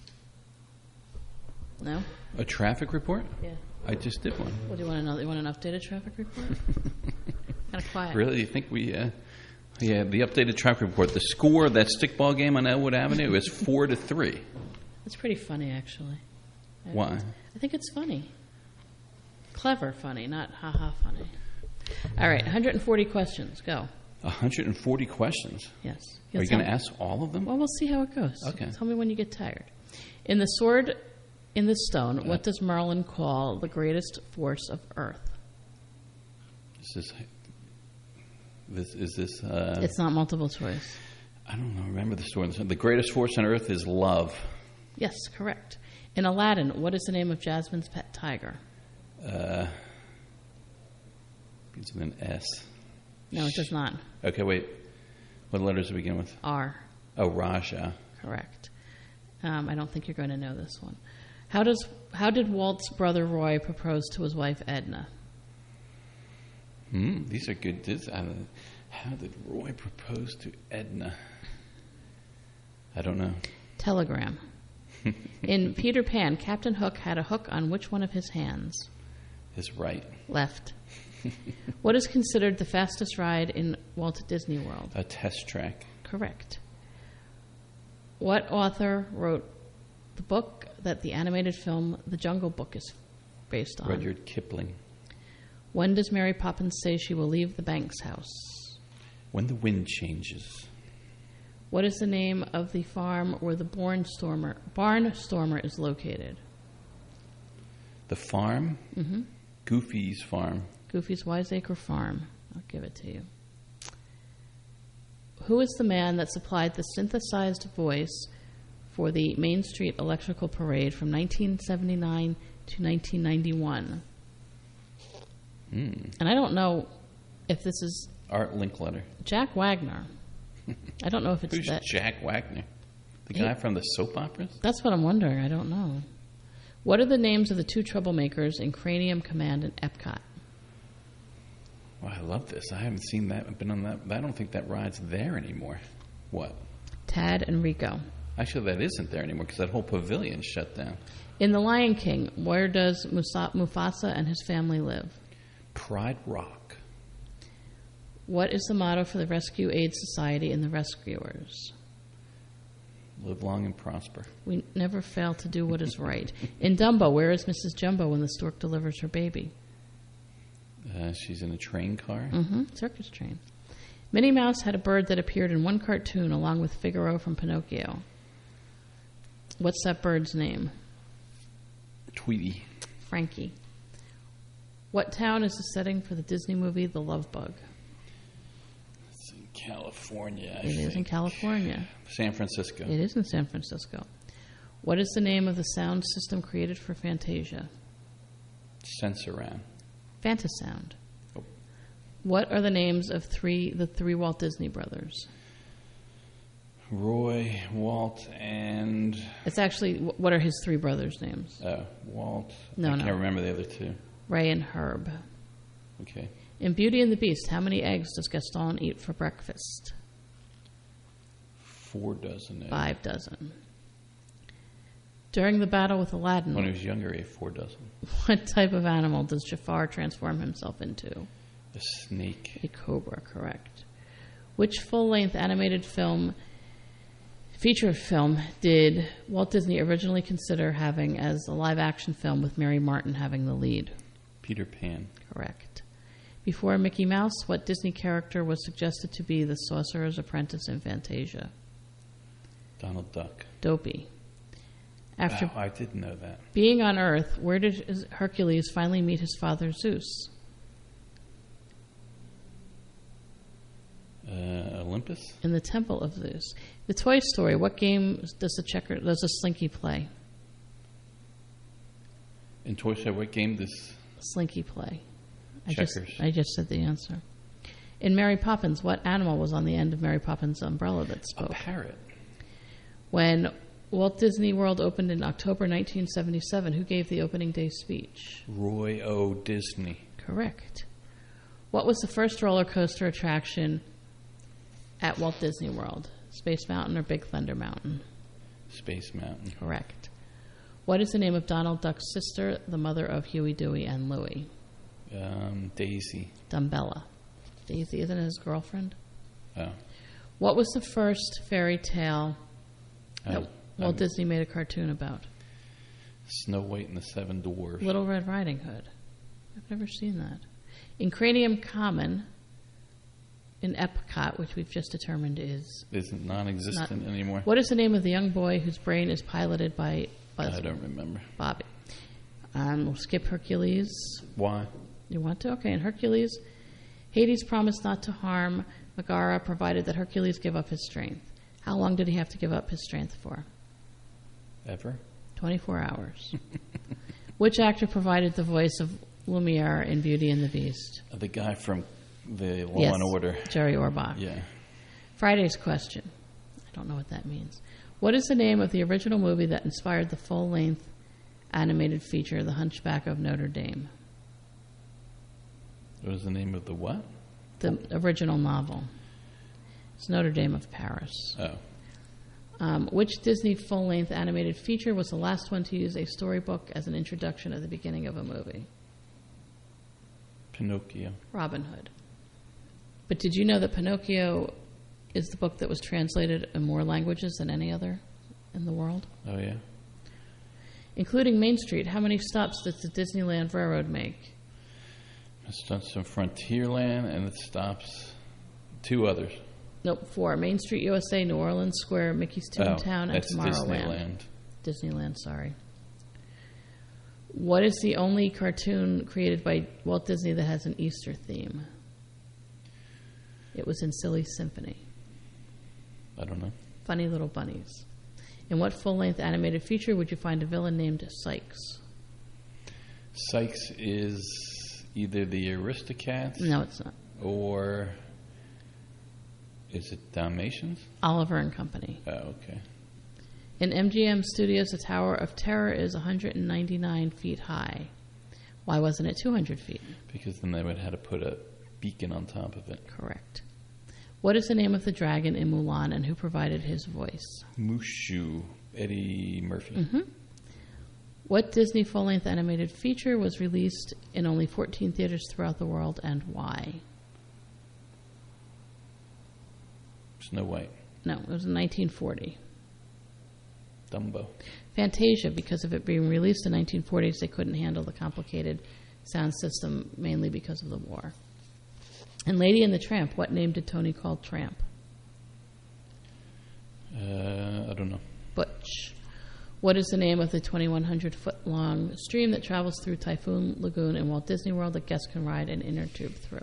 No. A traffic report? Yeah. I just did one. What do you want to know? You want an updated traffic report? Kind of quiet. Really? You think we... Uh, yeah, the updated traffic report. The score of that stickball game on Elwood Avenue is four to three. It's pretty funny, actually. I- Why? I think it's funny. Clever funny, not ha-ha funny. All right, one hundred forty questions. Go. one hundred forty questions? Yes. Are you tell going to me- ask all of them? Well, we'll see how it goes. Okay. Tell me when you get tired. In the Sword in the Stone, what does Merlin call the greatest force of Earth? Is this... This is this. Uh, It's not multiple choice. I don't know. Remember the story. The greatest force on earth is love. Yes, correct. In Aladdin, what is the name of Jasmine's pet tiger? Uh, begins with an S. No, it does not. Okay, wait. What letters does it begin with? R. Oh, Raja. Correct. Um, I don't think you're going to know this one. How does how did Walt's brother Roy propose to his wife Edna? Hmm, these are good. This, I don't, how did Roy propose to Edna? I don't know. Telegram. In Peter Pan, Captain Hook had a hook on which one of his hands? His right. Left. What is considered the fastest ride in Walt Disney World? A test track. Correct. What author wrote the book that the animated film The Jungle Book is based on? Rudyard Kipling. When does Mary Poppins say she will leave the Banks house? When the wind changes. What is the name of the farm where the Barnstormer, Barnstormer is located? The farm? Mm-hmm. Goofy's farm. Goofy's Wiseacre Farm. I'll give it to you. Who is the man that supplied the synthesized voice for the Main Street Electrical Parade from nineteen seventy-nine to nineteen ninety-one? Mm. And I don't know if this is... Art Linkletter. Jack Wagner. I don't know if it's Who's that... Jack Wagner? The He- guy from the soap operas? That's what I'm wondering. I don't know. What are the names of the two troublemakers in Cranium Command and Epcot? Oh, I love this. I haven't seen that. Been on that. I don't think that ride's there anymore. What? Tad and Rico. Actually, that isn't there anymore because that whole pavilion's shut down. In The Lion King, where does Musa- Mufasa and his family live? Pride Rock. What is the motto for the Rescue Aid Society and the Rescuers? Live long and prosper. We never fail to do what is right. In Dumbo, where is Missus Jumbo when the stork delivers her baby? Uh, she's in a train car. Mm-hmm. Circus train. Minnie Mouse had a bird that appeared in one cartoon along with Figaro from Pinocchio. What's that bird's name? Tweety. Frankie. What town is the setting for the Disney movie The Love Bug? It's in California, I It think. is in California. San Francisco. It is in San Francisco. What is the name of the sound system created for Fantasia? Sensoran. Fantasound. Oh. What are the names of three the three Walt Disney brothers? Roy, Walt, and... It's actually, wh- what are his three brothers' names? Uh, Walt. No, I no. can't remember the other two. Ray and Herb. Okay. In Beauty and the Beast, how many eggs does Gaston eat for breakfast? Four dozen eggs. Five dozen. During the battle with Aladdin, When he was younger, he ate four dozen. what type of animal does Jafar transform himself into? A snake. A cobra, correct. Which full-length animated film, feature film, did Walt Disney originally consider having as a live-action film with Mary Martin having the lead? Peter Pan. Correct. Before Mickey Mouse, what Disney character was suggested to be the Sorcerer's Apprentice in Fantasia? Donald Duck. Dopey. After Wow, I didn't know that. being on Earth, where did Hercules finally meet his father Zeus? Uh, Olympus? In the Temple of Zeus. The Toy Story, what game does the checker does a Slinky play? In Toy Story, what game does... Slinky play. I Checkers. just I just said the answer. In Mary Poppins, what animal was on the end of Mary Poppins' umbrella that spoke? A parrot. When Walt Disney World opened in October nineteen seventy-seven, who gave the opening day speech? Roy O. Disney. Correct. What was the first roller coaster attraction at Walt Disney World? Space Mountain or Big Thunder Mountain? Space Mountain. Correct. What is the name of Donald Duck's sister, the mother of Huey, Dewey, and Louie? Um, Daisy. Dumbella. Daisy isn't it his girlfriend? Oh. What was the first fairy tale that Oh, Walt um, Disney made a cartoon about? Snow White and the Seven Dwarfs. Little Red Riding Hood. I've never seen that. In Cranium Common, in Epcot, which we've just determined is... Isn't non-existent not- anymore. What is the name of the young boy whose brain is piloted by Buzz? I don't remember. Bobby. Um, we'll skip Hercules. Why? You want to? Okay, in Hercules, Hades promised not to harm Megara, provided that Hercules give up his strength. How long did he have to give up his strength for? Ever? twenty-four hours. Which actor provided the voice of Lumiere in Beauty and the Beast? The guy from the Law Yes, and Order. Jerry Orbach. Yeah. Friday's question. I don't know what that means. What is the name of the original movie that inspired the full-length animated feature, The Hunchback of Notre Dame? What was the name of the what? The original novel. It's Notre Dame of Paris. Oh. Um, which Disney full-length animated feature was the last one to use a storybook as an introduction at the beginning of a movie? Pinocchio. Robin Hood. But did you know that Pinocchio is the book that was translated in more languages than any other in the world? Oh, yeah? Including Main Street, how many stops does the Disneyland Railroad make? It starts in Frontierland, and it stops two others. Nope, four. Main Street, U S A, New Orleans Square, Mickey's Toontown, oh, and Tomorrowland. Disneyland. Disneyland, sorry. What is the only cartoon created by Walt Disney that has an Easter theme? It was in Silly Symphony. I don't know. Funny Little Bunnies. In what full-length animated feature would you find a villain named Sykes? Sykes is either the Aristocats. No, it's not. Or is it Dalmatians? Oliver and Company. Oh, okay. In M G M Studios, the Tower of Terror is one hundred ninety-nine feet high. Why wasn't it two hundred feet? Because then they would have to put a beacon on top of it. Correct. What is the name of the dragon in Mulan, and who provided his voice? Mushu, Eddie Murphy. Mm-hmm. What Disney full-length animated feature was released in only fourteen theaters throughout the world, and why? Snow White. No, it was in nineteen forty. Dumbo. Fantasia, because of it being released in the nineteen forties, they couldn't handle the complicated sound system, mainly because of the war. And Lady and the Tramp, what name did Tony call Tramp? Uh, I don't know. Butch. What is the name of the twenty-one hundred foot long stream that travels through Typhoon Lagoon in Walt Disney World that guests can ride an inner tube through?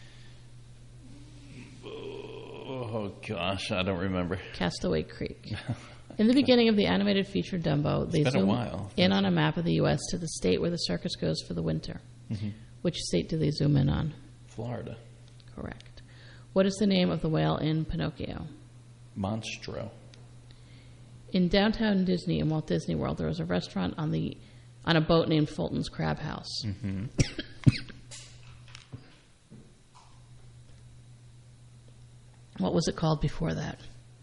Oh, gosh, I don't remember. Castaway Creek. In the beginning of the animated feature Dumbo, they zoom in on a map of the U S to the state where the circus goes for the winter. Mm-hmm. Which state do they zoom in on? Florida. Correct. What is the name of the whale in Pinocchio? Monstro. In downtown Disney, in Walt Disney World, there was a restaurant on the on a boat named Fulton's Crab House. Mm-hmm. What was it called before that?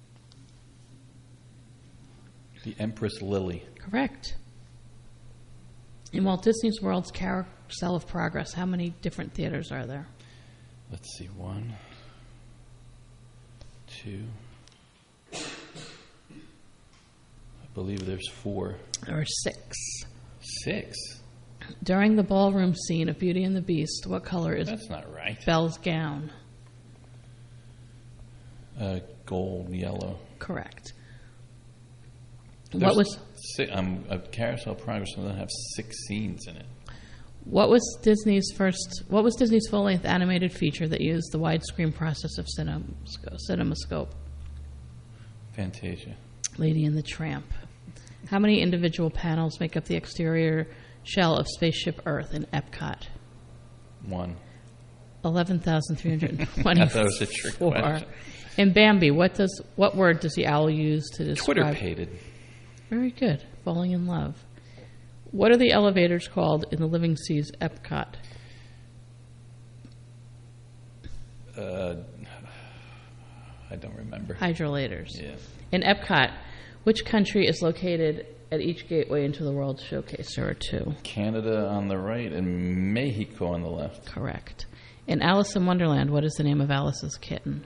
The Empress Lily. Correct. In Walt Disney World's Carousel of Progress, how many different theaters are there? Let's see. One, two. I believe there's four. There are six. Six? During the ballroom scene of Beauty and the Beast, what color is That's not right. Belle's gown? Uh, gold, yellow. Correct. There's what was six, um, a Carousel Progress doesn't have six scenes in it. What was Disney's first? What was Disney's full-length animated feature that used the widescreen process of cinemascope? cinemascope? Fantasia. Lady and the Tramp. How many individual panels make up the exterior shell of Spaceship Earth in Epcot? One. Eleven thousand three hundred twenty-four. I thought it was a trick question. In Bambi, what does what word does the owl use to describe? Twitter-pated. Very good. Falling in love. What are the elevators called in the Living Seas Epcot? Uh, I don't remember. Hydrolators. Yeah. In Epcot, which country is located at each gateway into the World Showcase? There are two. Canada on the right and Mexico on the left. Correct. In Alice in Wonderland, what is the name of Alice's kitten?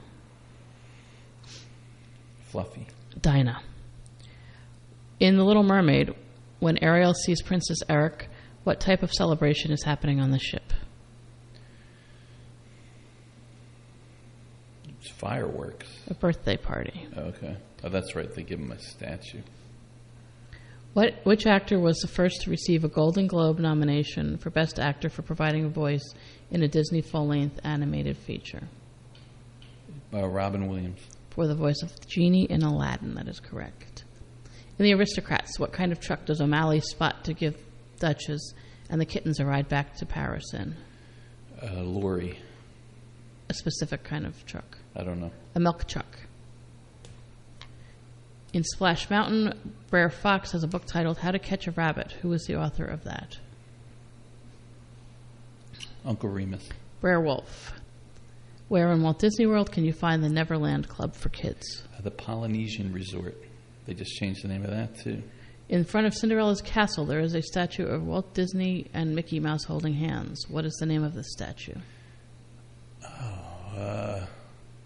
Fluffy. Dinah. In The Little Mermaid, when Ariel sees Princess Eric, what type of celebration is happening on the ship? It's fireworks. A birthday party. Okay. Oh, that's right. They give him a statue. What? Which actor was the first to receive a Golden Globe nomination for Best Actor for providing a voice in a Disney full-length animated feature? Uh, Robin Williams. For the voice of the genie in Aladdin. That is correct. In The Aristocrats, what kind of truck does O'Malley spot to give Duchess and the kittens a ride back to Paris in? Uh, lorry. A specific kind of truck. I don't know. A milk truck. In Splash Mountain, Brer Fox has a book titled How to Catch a Rabbit. Who is the author of that? Uncle Remus. Brer Wolf. Where in Walt Disney World can you find the Neverland Club for kids? Uh, the Polynesian Resort. They just changed the name of that, too. In front of Cinderella's castle, there is a statue of Walt Disney and Mickey Mouse holding hands. What is the name of the statue? Oh, uh...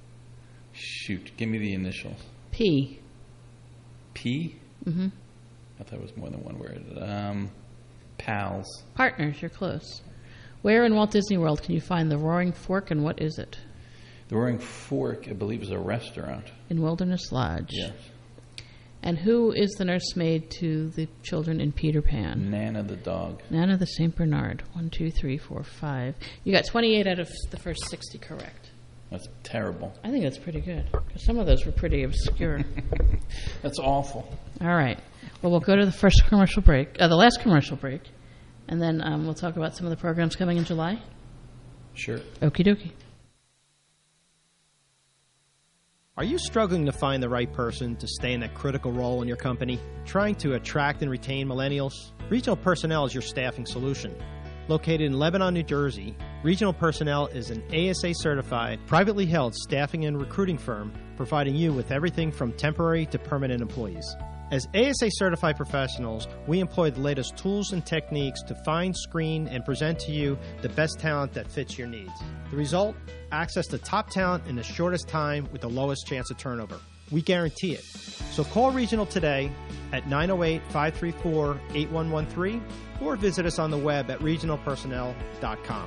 Shoot. Give me the initials. P. P? Mm-hmm. I thought it was more than one word. Um, pals. Partners, you're close. Where in Walt Disney World can you find the Roaring Fork, and what is it? The Roaring Fork, I believe, is a restaurant. In Wilderness Lodge. Yes. And who is the nursemaid to the children in Peter Pan? Nana the dog. Nana the Saint Bernard. One, two, three, four, five. You got twenty-eight out of the first sixty correct. That's terrible. I think that's pretty good, because some of those were pretty obscure. That's awful. All right. Well, we'll go to the first commercial break, uh, the last commercial break, and then um, we'll talk about some of the programs coming in July. Sure. Okie dokie. Are you struggling to find the right person to stay in that critical role in your company? Trying to attract and retain millennials? Regional Personnel is your staffing solution. Located in Lebanon, New Jersey, Regional Personnel is an A S A-certified, privately held staffing and recruiting firm providing you with everything from temporary to permanent employees. As A S A-certified professionals, we employ the latest tools and techniques to find, screen, and present to you the best talent that fits your needs. The result? Access to top talent in the shortest time with the lowest chance of turnover. We guarantee it. So call Regional today at nine oh eight, five three four, eight one one three or visit us on the web at regional personnel dot com.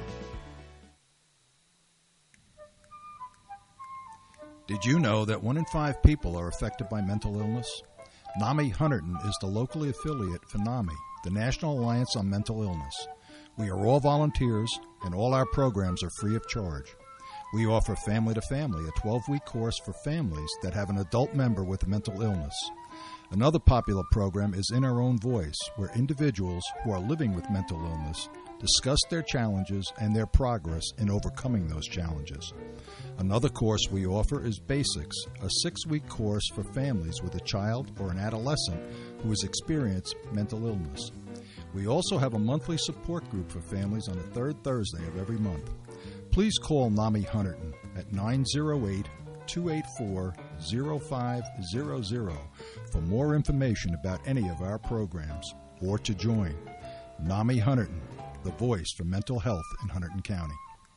Did you know that one in five people are affected by mental illness? NAMI Hunterdon is the locally affiliate for NAMI, the National Alliance on Mental Illness. We are all volunteers, and all our programs are free of charge. We offer Family to Family, a twelve-week course for families that have an adult member with mental illness. Another popular program is In Our Own Voice, where individuals who are living with mental illness discuss their challenges and their progress in overcoming those challenges. Another course we offer is Basics, a six-week course for families with a child or an adolescent who has experienced mental illness. We also have a monthly support group for families on the third Thursday of every month. Please call NAMI Hunterdon at nine oh eight, two eight four, oh five hundred for more information about any of our programs or to join. NAMI Hunterdon, the voice for mental health in Hunterdon County.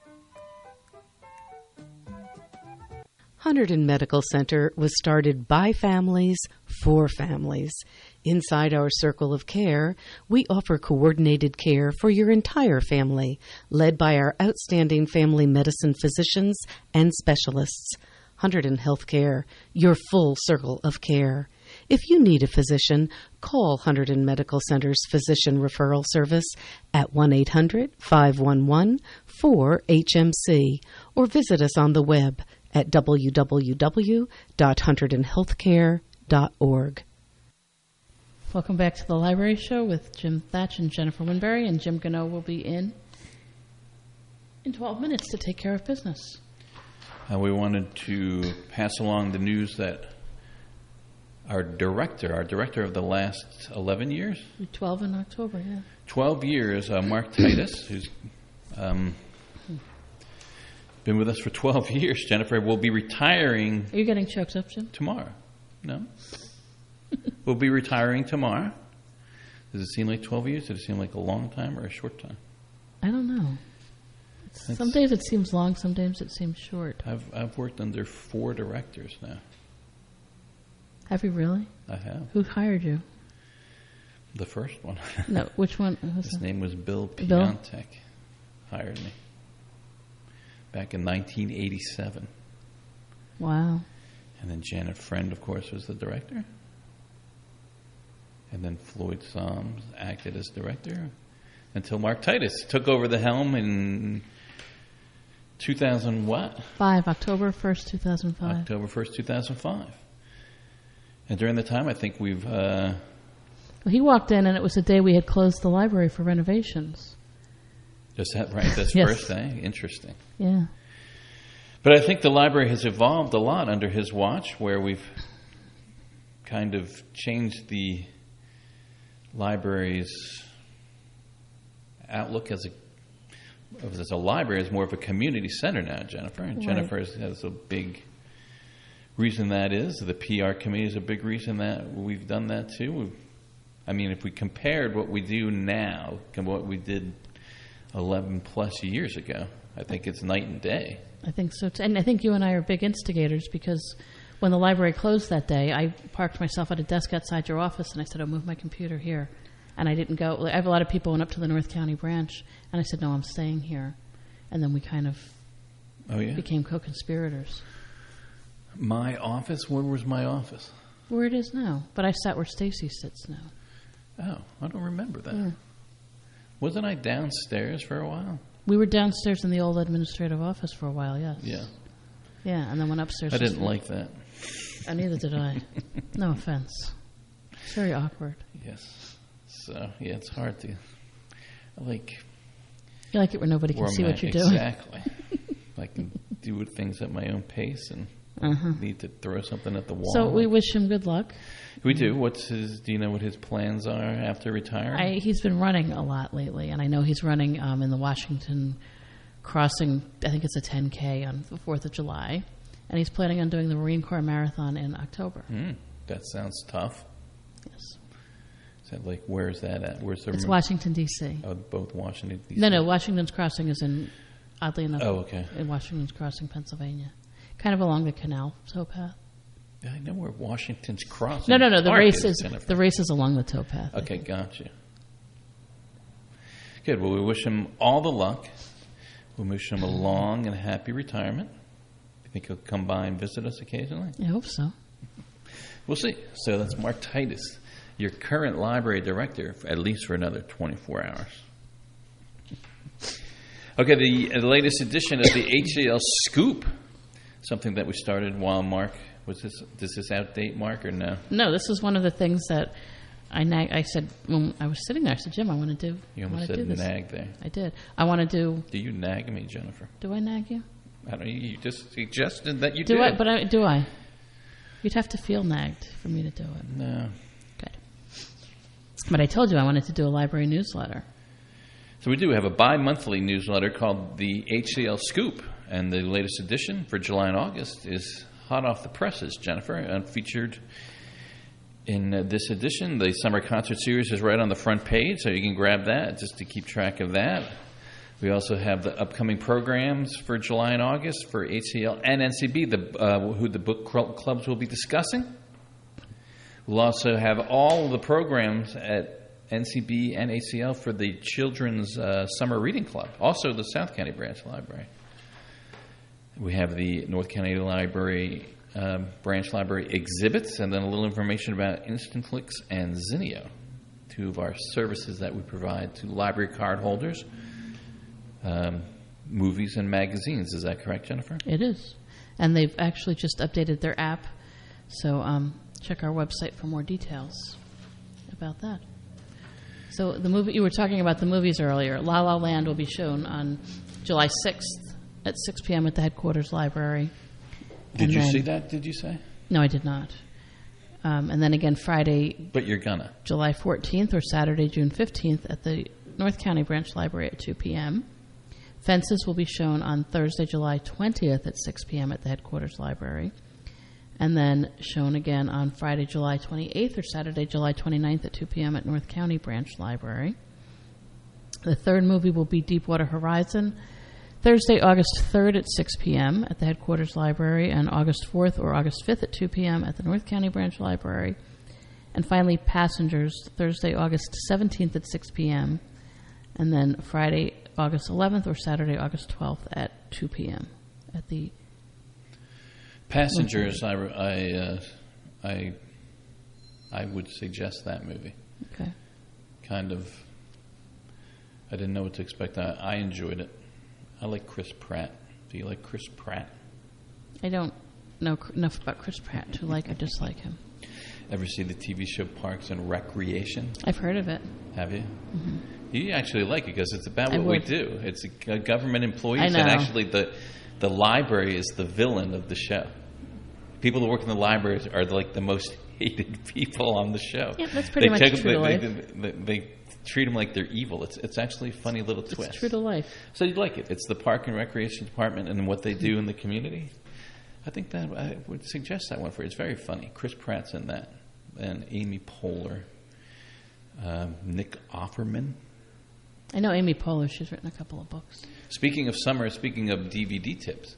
Hunterdon Medical Center was started by families for families. Inside our circle of care, we offer coordinated care for your entire family, led by our outstanding family medicine physicians and specialists. Hunterdon Healthcare, your full circle of care. If you need a physician, call Hunterdon Medical Center's Physician Referral Service at one eight hundred, five one one, four H M C or visit us on the web at w w w dot hunterdon healthcare dot org. Welcome back to the Library Show with Jim Thatch and Jennifer Winberry, and Jim Gano will be in in twelve minutes to take care of business. Uh, we wanted to pass along the news that our director, our director of the last eleven years? twelve in October, yeah. twelve years, uh, Mark Titus, who's um, been with us for twelve years, Jennifer, will be retiring. Are you getting choked up, Jim? Tomorrow. No? We'll be retiring tomorrow. Does it seem like twelve years? Does it seem like a long time or a short time? I don't know. Some days it seems long, some days it seems short. I've I've worked under four directors now. Have you really? I have. Who hired you? The first one. No, which one? His that? name was Bill Piontek. Bill? Hired me back in nineteen eighty-seven. Wow. And then Janet Friend, of course, was the director. And then Floyd Soms acted as director until Mark Titus took over the helm in two thousand what? Five, October first, two thousand five. October first, two thousand five. And during the time, I think we've... Uh, well, he walked in, and it was the day we had closed the library for renovations. Is that right? That's Yes. first day? Interesting. Yeah. But I think the library has evolved a lot under his watch, where we've kind of changed the library's outlook as a as a library as more of a community center now, Jennifer. And Right. Jennifer has, has a big reason that is. The P R committee is a big reason that we've done that too. We've, I mean, if we compared what we do now to what we did eleven plus years ago, I think it's night and day. I think so, too. And I think you and I are big instigators because when the library closed that day, I parked myself at a desk outside your office, and I said, I'll move my computer here. And I didn't go. I have a lot of people went up to the North County branch, and I said, no, I'm staying here. And then we kind of oh, yeah? became co-conspirators. My office? Where was my office? Where it is now. But I sat where Stacy sits now. Oh, I don't remember that. Yeah. Wasn't I downstairs for a while? We were downstairs in the old administrative office for a while, yes. Yeah. Yeah, and then went upstairs. I didn't like that. And neither did I. No offense. It's very awkward. Yes. So, yeah, it's hard to, like... You like it where nobody can where see my, what you're doing. Exactly. I can do things at my own pace and uh-huh. need to throw something at the wall. So we wish him good luck. We do. What's his? Do you know what his plans are after retiring? I, he's been running a lot lately, and I know he's running um, in the Washington Crossing. I think it's a ten K on the Fourth of July, and he's planning on doing the Marine Corps Marathon in October. Mm, that sounds tough. Yes. Is that like where is that at? Where's the? It's Washington D C. Oh, both Washington D C. No, no. Washington's Crossing is in, oddly enough, oh, okay. in Washington's Crossing, Pennsylvania, kind of along the canal towpath. I know where Washington's Crossing. No, no, no. The Park race is, is Jennifer. the race is along the towpath. Okay, gotcha. Good. Well, we wish him all the luck. We wish him a long and happy retirement. You think he'll come by and visit us occasionally? I hope so. We'll see. So that's Mark Titus, your current library director, for at least for another twenty-four hours. Okay, the, uh, the latest edition of the H C L Scoop, something that we started while Mark was this. Does this outdate, Mark, or no? No, this is one of the things that I nag- I said when I was sitting there. I said, Jim, I want to do. You I almost wanna said do this. nag there. I did. I want to do. Do you nag me, Jennifer? Do I nag you? I don't. You just suggested that you do. did. I, but I, do I? You'd have to feel nagged for me to do it. No. Good. But I told you I wanted to do a library newsletter. So we do have a bi-monthly newsletter called the H C L Scoop, and the latest edition for July and August is hot off the presses, Jennifer, and featured in uh, this edition. The summer concert series is right on the front page, so you can grab that just to keep track of that. We also have the upcoming programs for July and August for H C L and N C B, the, uh, who the book clubs will be discussing. We'll also have all the programs at N C B and H C L for the Children's uh, Summer Reading Club, also the South County Branch Library. We have the North County Library um, Branch Library exhibits, and then a little information about InstantFlix and Zinio, two of our services that we provide to library card holders, um, movies and magazines. Is that correct, Jennifer? It is. And they've actually just updated their app, so um, check our website for more details about that. So the movie you were talking about the movies earlier. La La Land will be shown on July sixth at six p.m. at the headquarters library. Did and you then, see that? Did you say? No, I did not. Um, and then again Friday. But you're gonna. July fourteenth or Saturday, June fifteenth at the North County Branch Library at two p.m. Fences will be shown on Thursday, July twentieth at six p.m. at the headquarters library. And then shown again on Friday, July twenty-eighth or Saturday, July twenty-ninth at two p.m. at North County Branch Library. The third movie will be Deepwater Horizon, Thursday, August third at six p.m. at the headquarters library, and August fourth or August fifth at two p.m. at the North County Branch Library. And finally, Passengers, Thursday, August seventeenth at six p.m., and then Friday, August eleventh or Saturday, August twelfth at two p.m. at the Passengers, I, I, uh, I, I would suggest that movie. Okay. Kind of, I didn't know what to expect. I, I enjoyed it. I like Chris Pratt. Do you like Chris Pratt? I don't know enough about Chris Pratt to like or dislike him. Ever see the T V show Parks and Recreation? I've heard of it. Have you? Mm-hmm. You actually like it because it's about I what we would. do. It's a, a government employees, I know. and actually the the library is the villain of the show. People that work in the libraries are like the most hated people on the show. Yeah, that's pretty they much take, true to they, life. They, they, they treat them like they're evil. It's it's actually a funny little It's twist. true to life. So you'd like it. It's the Park and Recreation Department and what they do in the community. I think that I would suggest that one for you. It's very funny. Chris Pratt's in that, and Amy Poehler, um, Nick Offerman. I know Amy Poehler. She's written a couple of books. Speaking of summer, speaking of D V D tips,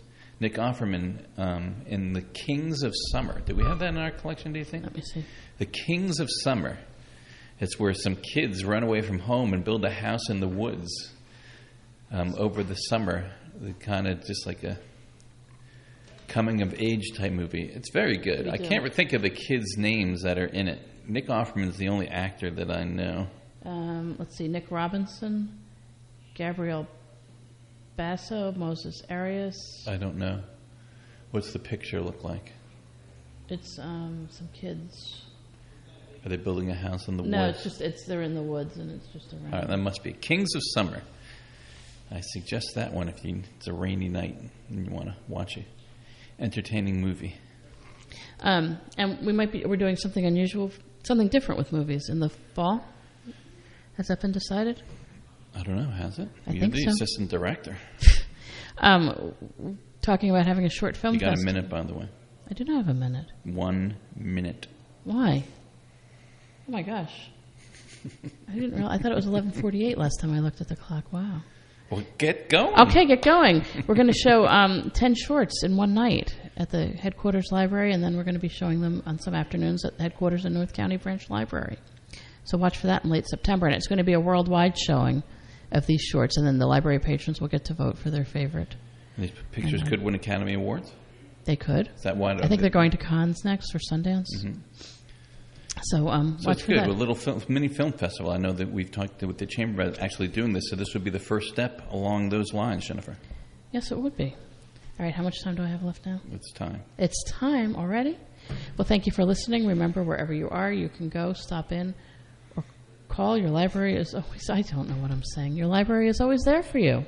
Nick Offerman um, in The Kings of Summer. Do we have that in our collection, do you think? Let me see. The Kings of Summer. It's where some kids run away from home and build a house in the woods um, over the summer. Kind of just like a coming-of-age type movie. It's very good. I can't think of the kids' names that are in it. Nick Offerman is the only actor that I know. Um, let's see. Nick Robinson, Gabrielle Basso, Moses Arias. I don't know. What's the picture look like? It's um, some kids. Are they building a house in the no, woods? No, it's just it's they're in the woods and it's just around. All right, that must be Kings of Summer. I suggest that one if you, it's a rainy night and you want to watch an entertaining movie. Um, and we might be we're doing something unusual, something different with movies in the fall. Has that been decided? I don't know. Has it? I You're think the so. assistant director. um, talking about having a short film. You got festival. a minute, by the way. I do not have a minute. One minute. Why? Oh my gosh! I didn't realize. I thought it was eleven forty-eight last time I looked at the clock. Wow. Well, get going. Okay, get going. We're going to show um, ten shorts in one night at the headquarters library, and then we're going to be showing them on some afternoons at the headquarters in North County Branch Library. So watch for that in late September, and it's going to be a worldwide showing of these shorts, and then the library patrons will get to vote for their favorite. And these pictures and, uh, could win Academy Awards? They could. Is that why? I think they're going to Cannes next or Sundance. Mm-hmm. So, um, so watch it's for good. that. A little film, mini film festival. I know that we've talked with the Chamber about actually doing this, so this would be the first step along those lines, Jennifer. Yes, it would be. All right, how much time do I have left now? It's time. It's time already? Well, thank you for listening. Remember, wherever you are, you can go, stop in, or call. Your library is always, I don't know what I'm saying. Your library is always there for you.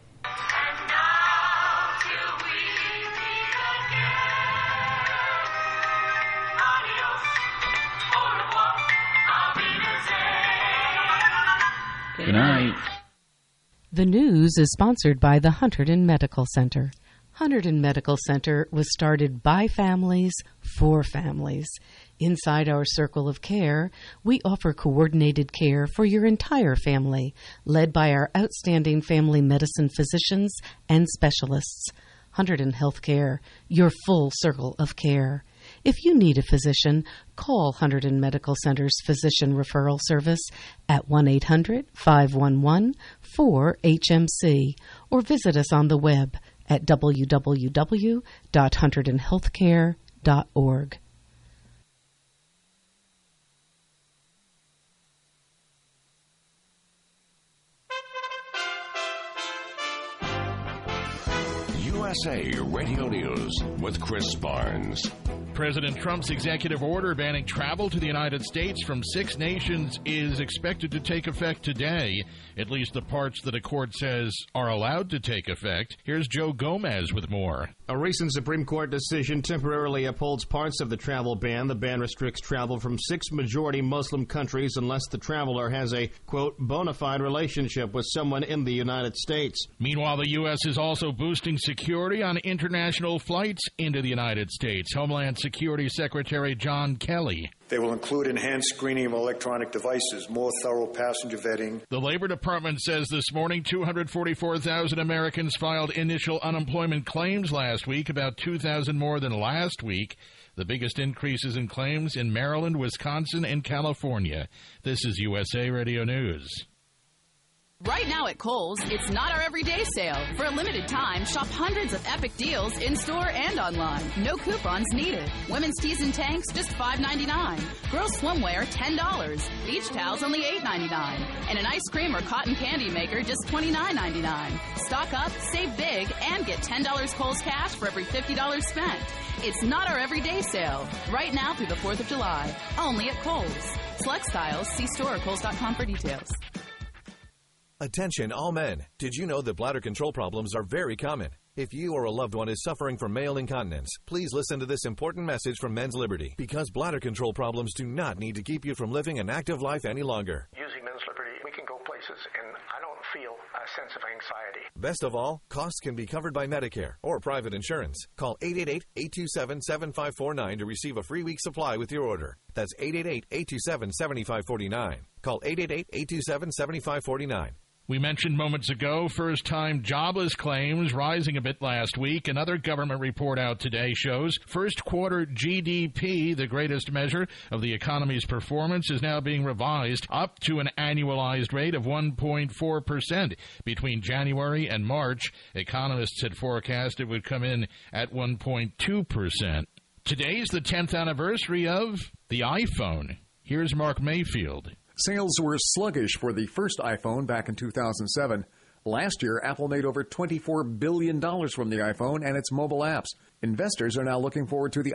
Good night. The news is sponsored by the Hunterdon Medical Center. Hunterdon Medical Center was started by families for families. Inside our circle of care, we offer coordinated care for your entire family, led by our outstanding family medicine physicians and specialists. Hunterdon Healthcare, your full circle of care. If you need a physician, call Hunterdon Medical Center's Physician Referral Service at one eight hundred, five one one, four H M C or visit us on the web at w w w dot hunterdon healthcare dot org. U S A Radio News with Chris Barnes. President Trump's executive order banning travel to the United States from six nations is expected to take effect today, at least the parts that a court says are allowed to take effect. Here's Joe Gomez with more. A recent Supreme Court decision temporarily upholds parts of the travel ban. The ban restricts travel from six majority Muslim countries unless the traveler has a, quote, bona fide relationship with someone in the United States. Meanwhile, the U S is also boosting security on international flights into the United States. Homeland Security Secretary John Kelly. They will include enhanced screening of electronic devices, more thorough passenger vetting. The Labor Department says this morning two hundred forty-four thousand Americans filed initial unemployment claims last week, about two thousand more than last week. The biggest increases in claims in Maryland, Wisconsin, and California. This is U S A Radio News. Right now at Kohl's, it's not our everyday sale. For a limited time, shop hundreds of epic deals in-store and online. No coupons needed. Women's tees and tanks, just five ninety-nine. Girls swimwear, ten dollars. Beach towels, only eight ninety-nine. And an ice cream or cotton candy maker, just twenty-nine ninety-nine. Stock up, save big, and get ten dollars Kohl's cash for every fifty dollars spent. It's not our everyday sale. Right now through the fourth of July. Only at Kohl's. Select styles, see store or kohls dot com for details. Attention all men. Did you know that bladder control problems are very common? If you or a loved one is suffering from male incontinence, please listen to this important message from Men's Liberty, because bladder control problems do not need to keep you from living an active life any longer. Using Men's Liberty, we can go places, and I don't feel a sense of anxiety. Best of all, costs can be covered by Medicare or private insurance. Call eight eight eight, eight two seven, seven five four nine to receive a free week supply with your order. That's eight eight eight, eight two seven, seven five four nine. Call eight eight eight, eight two seven, seven five four nine. We mentioned moments ago first-time jobless claims rising a bit last week. Another government report out today shows first-quarter G D P, the greatest measure of the economy's performance, is now being revised up to an annualized rate of one point four percent. Between January and March, economists had forecast it would come in at one point two percent. Today's the tenth anniversary of the iPhone. Here's Mark Mayfield. Sales were sluggish for the first iPhone back in two thousand seven. Last year, Apple made over twenty-four billion dollars from the iPhone and its mobile apps. Investors are now looking forward to the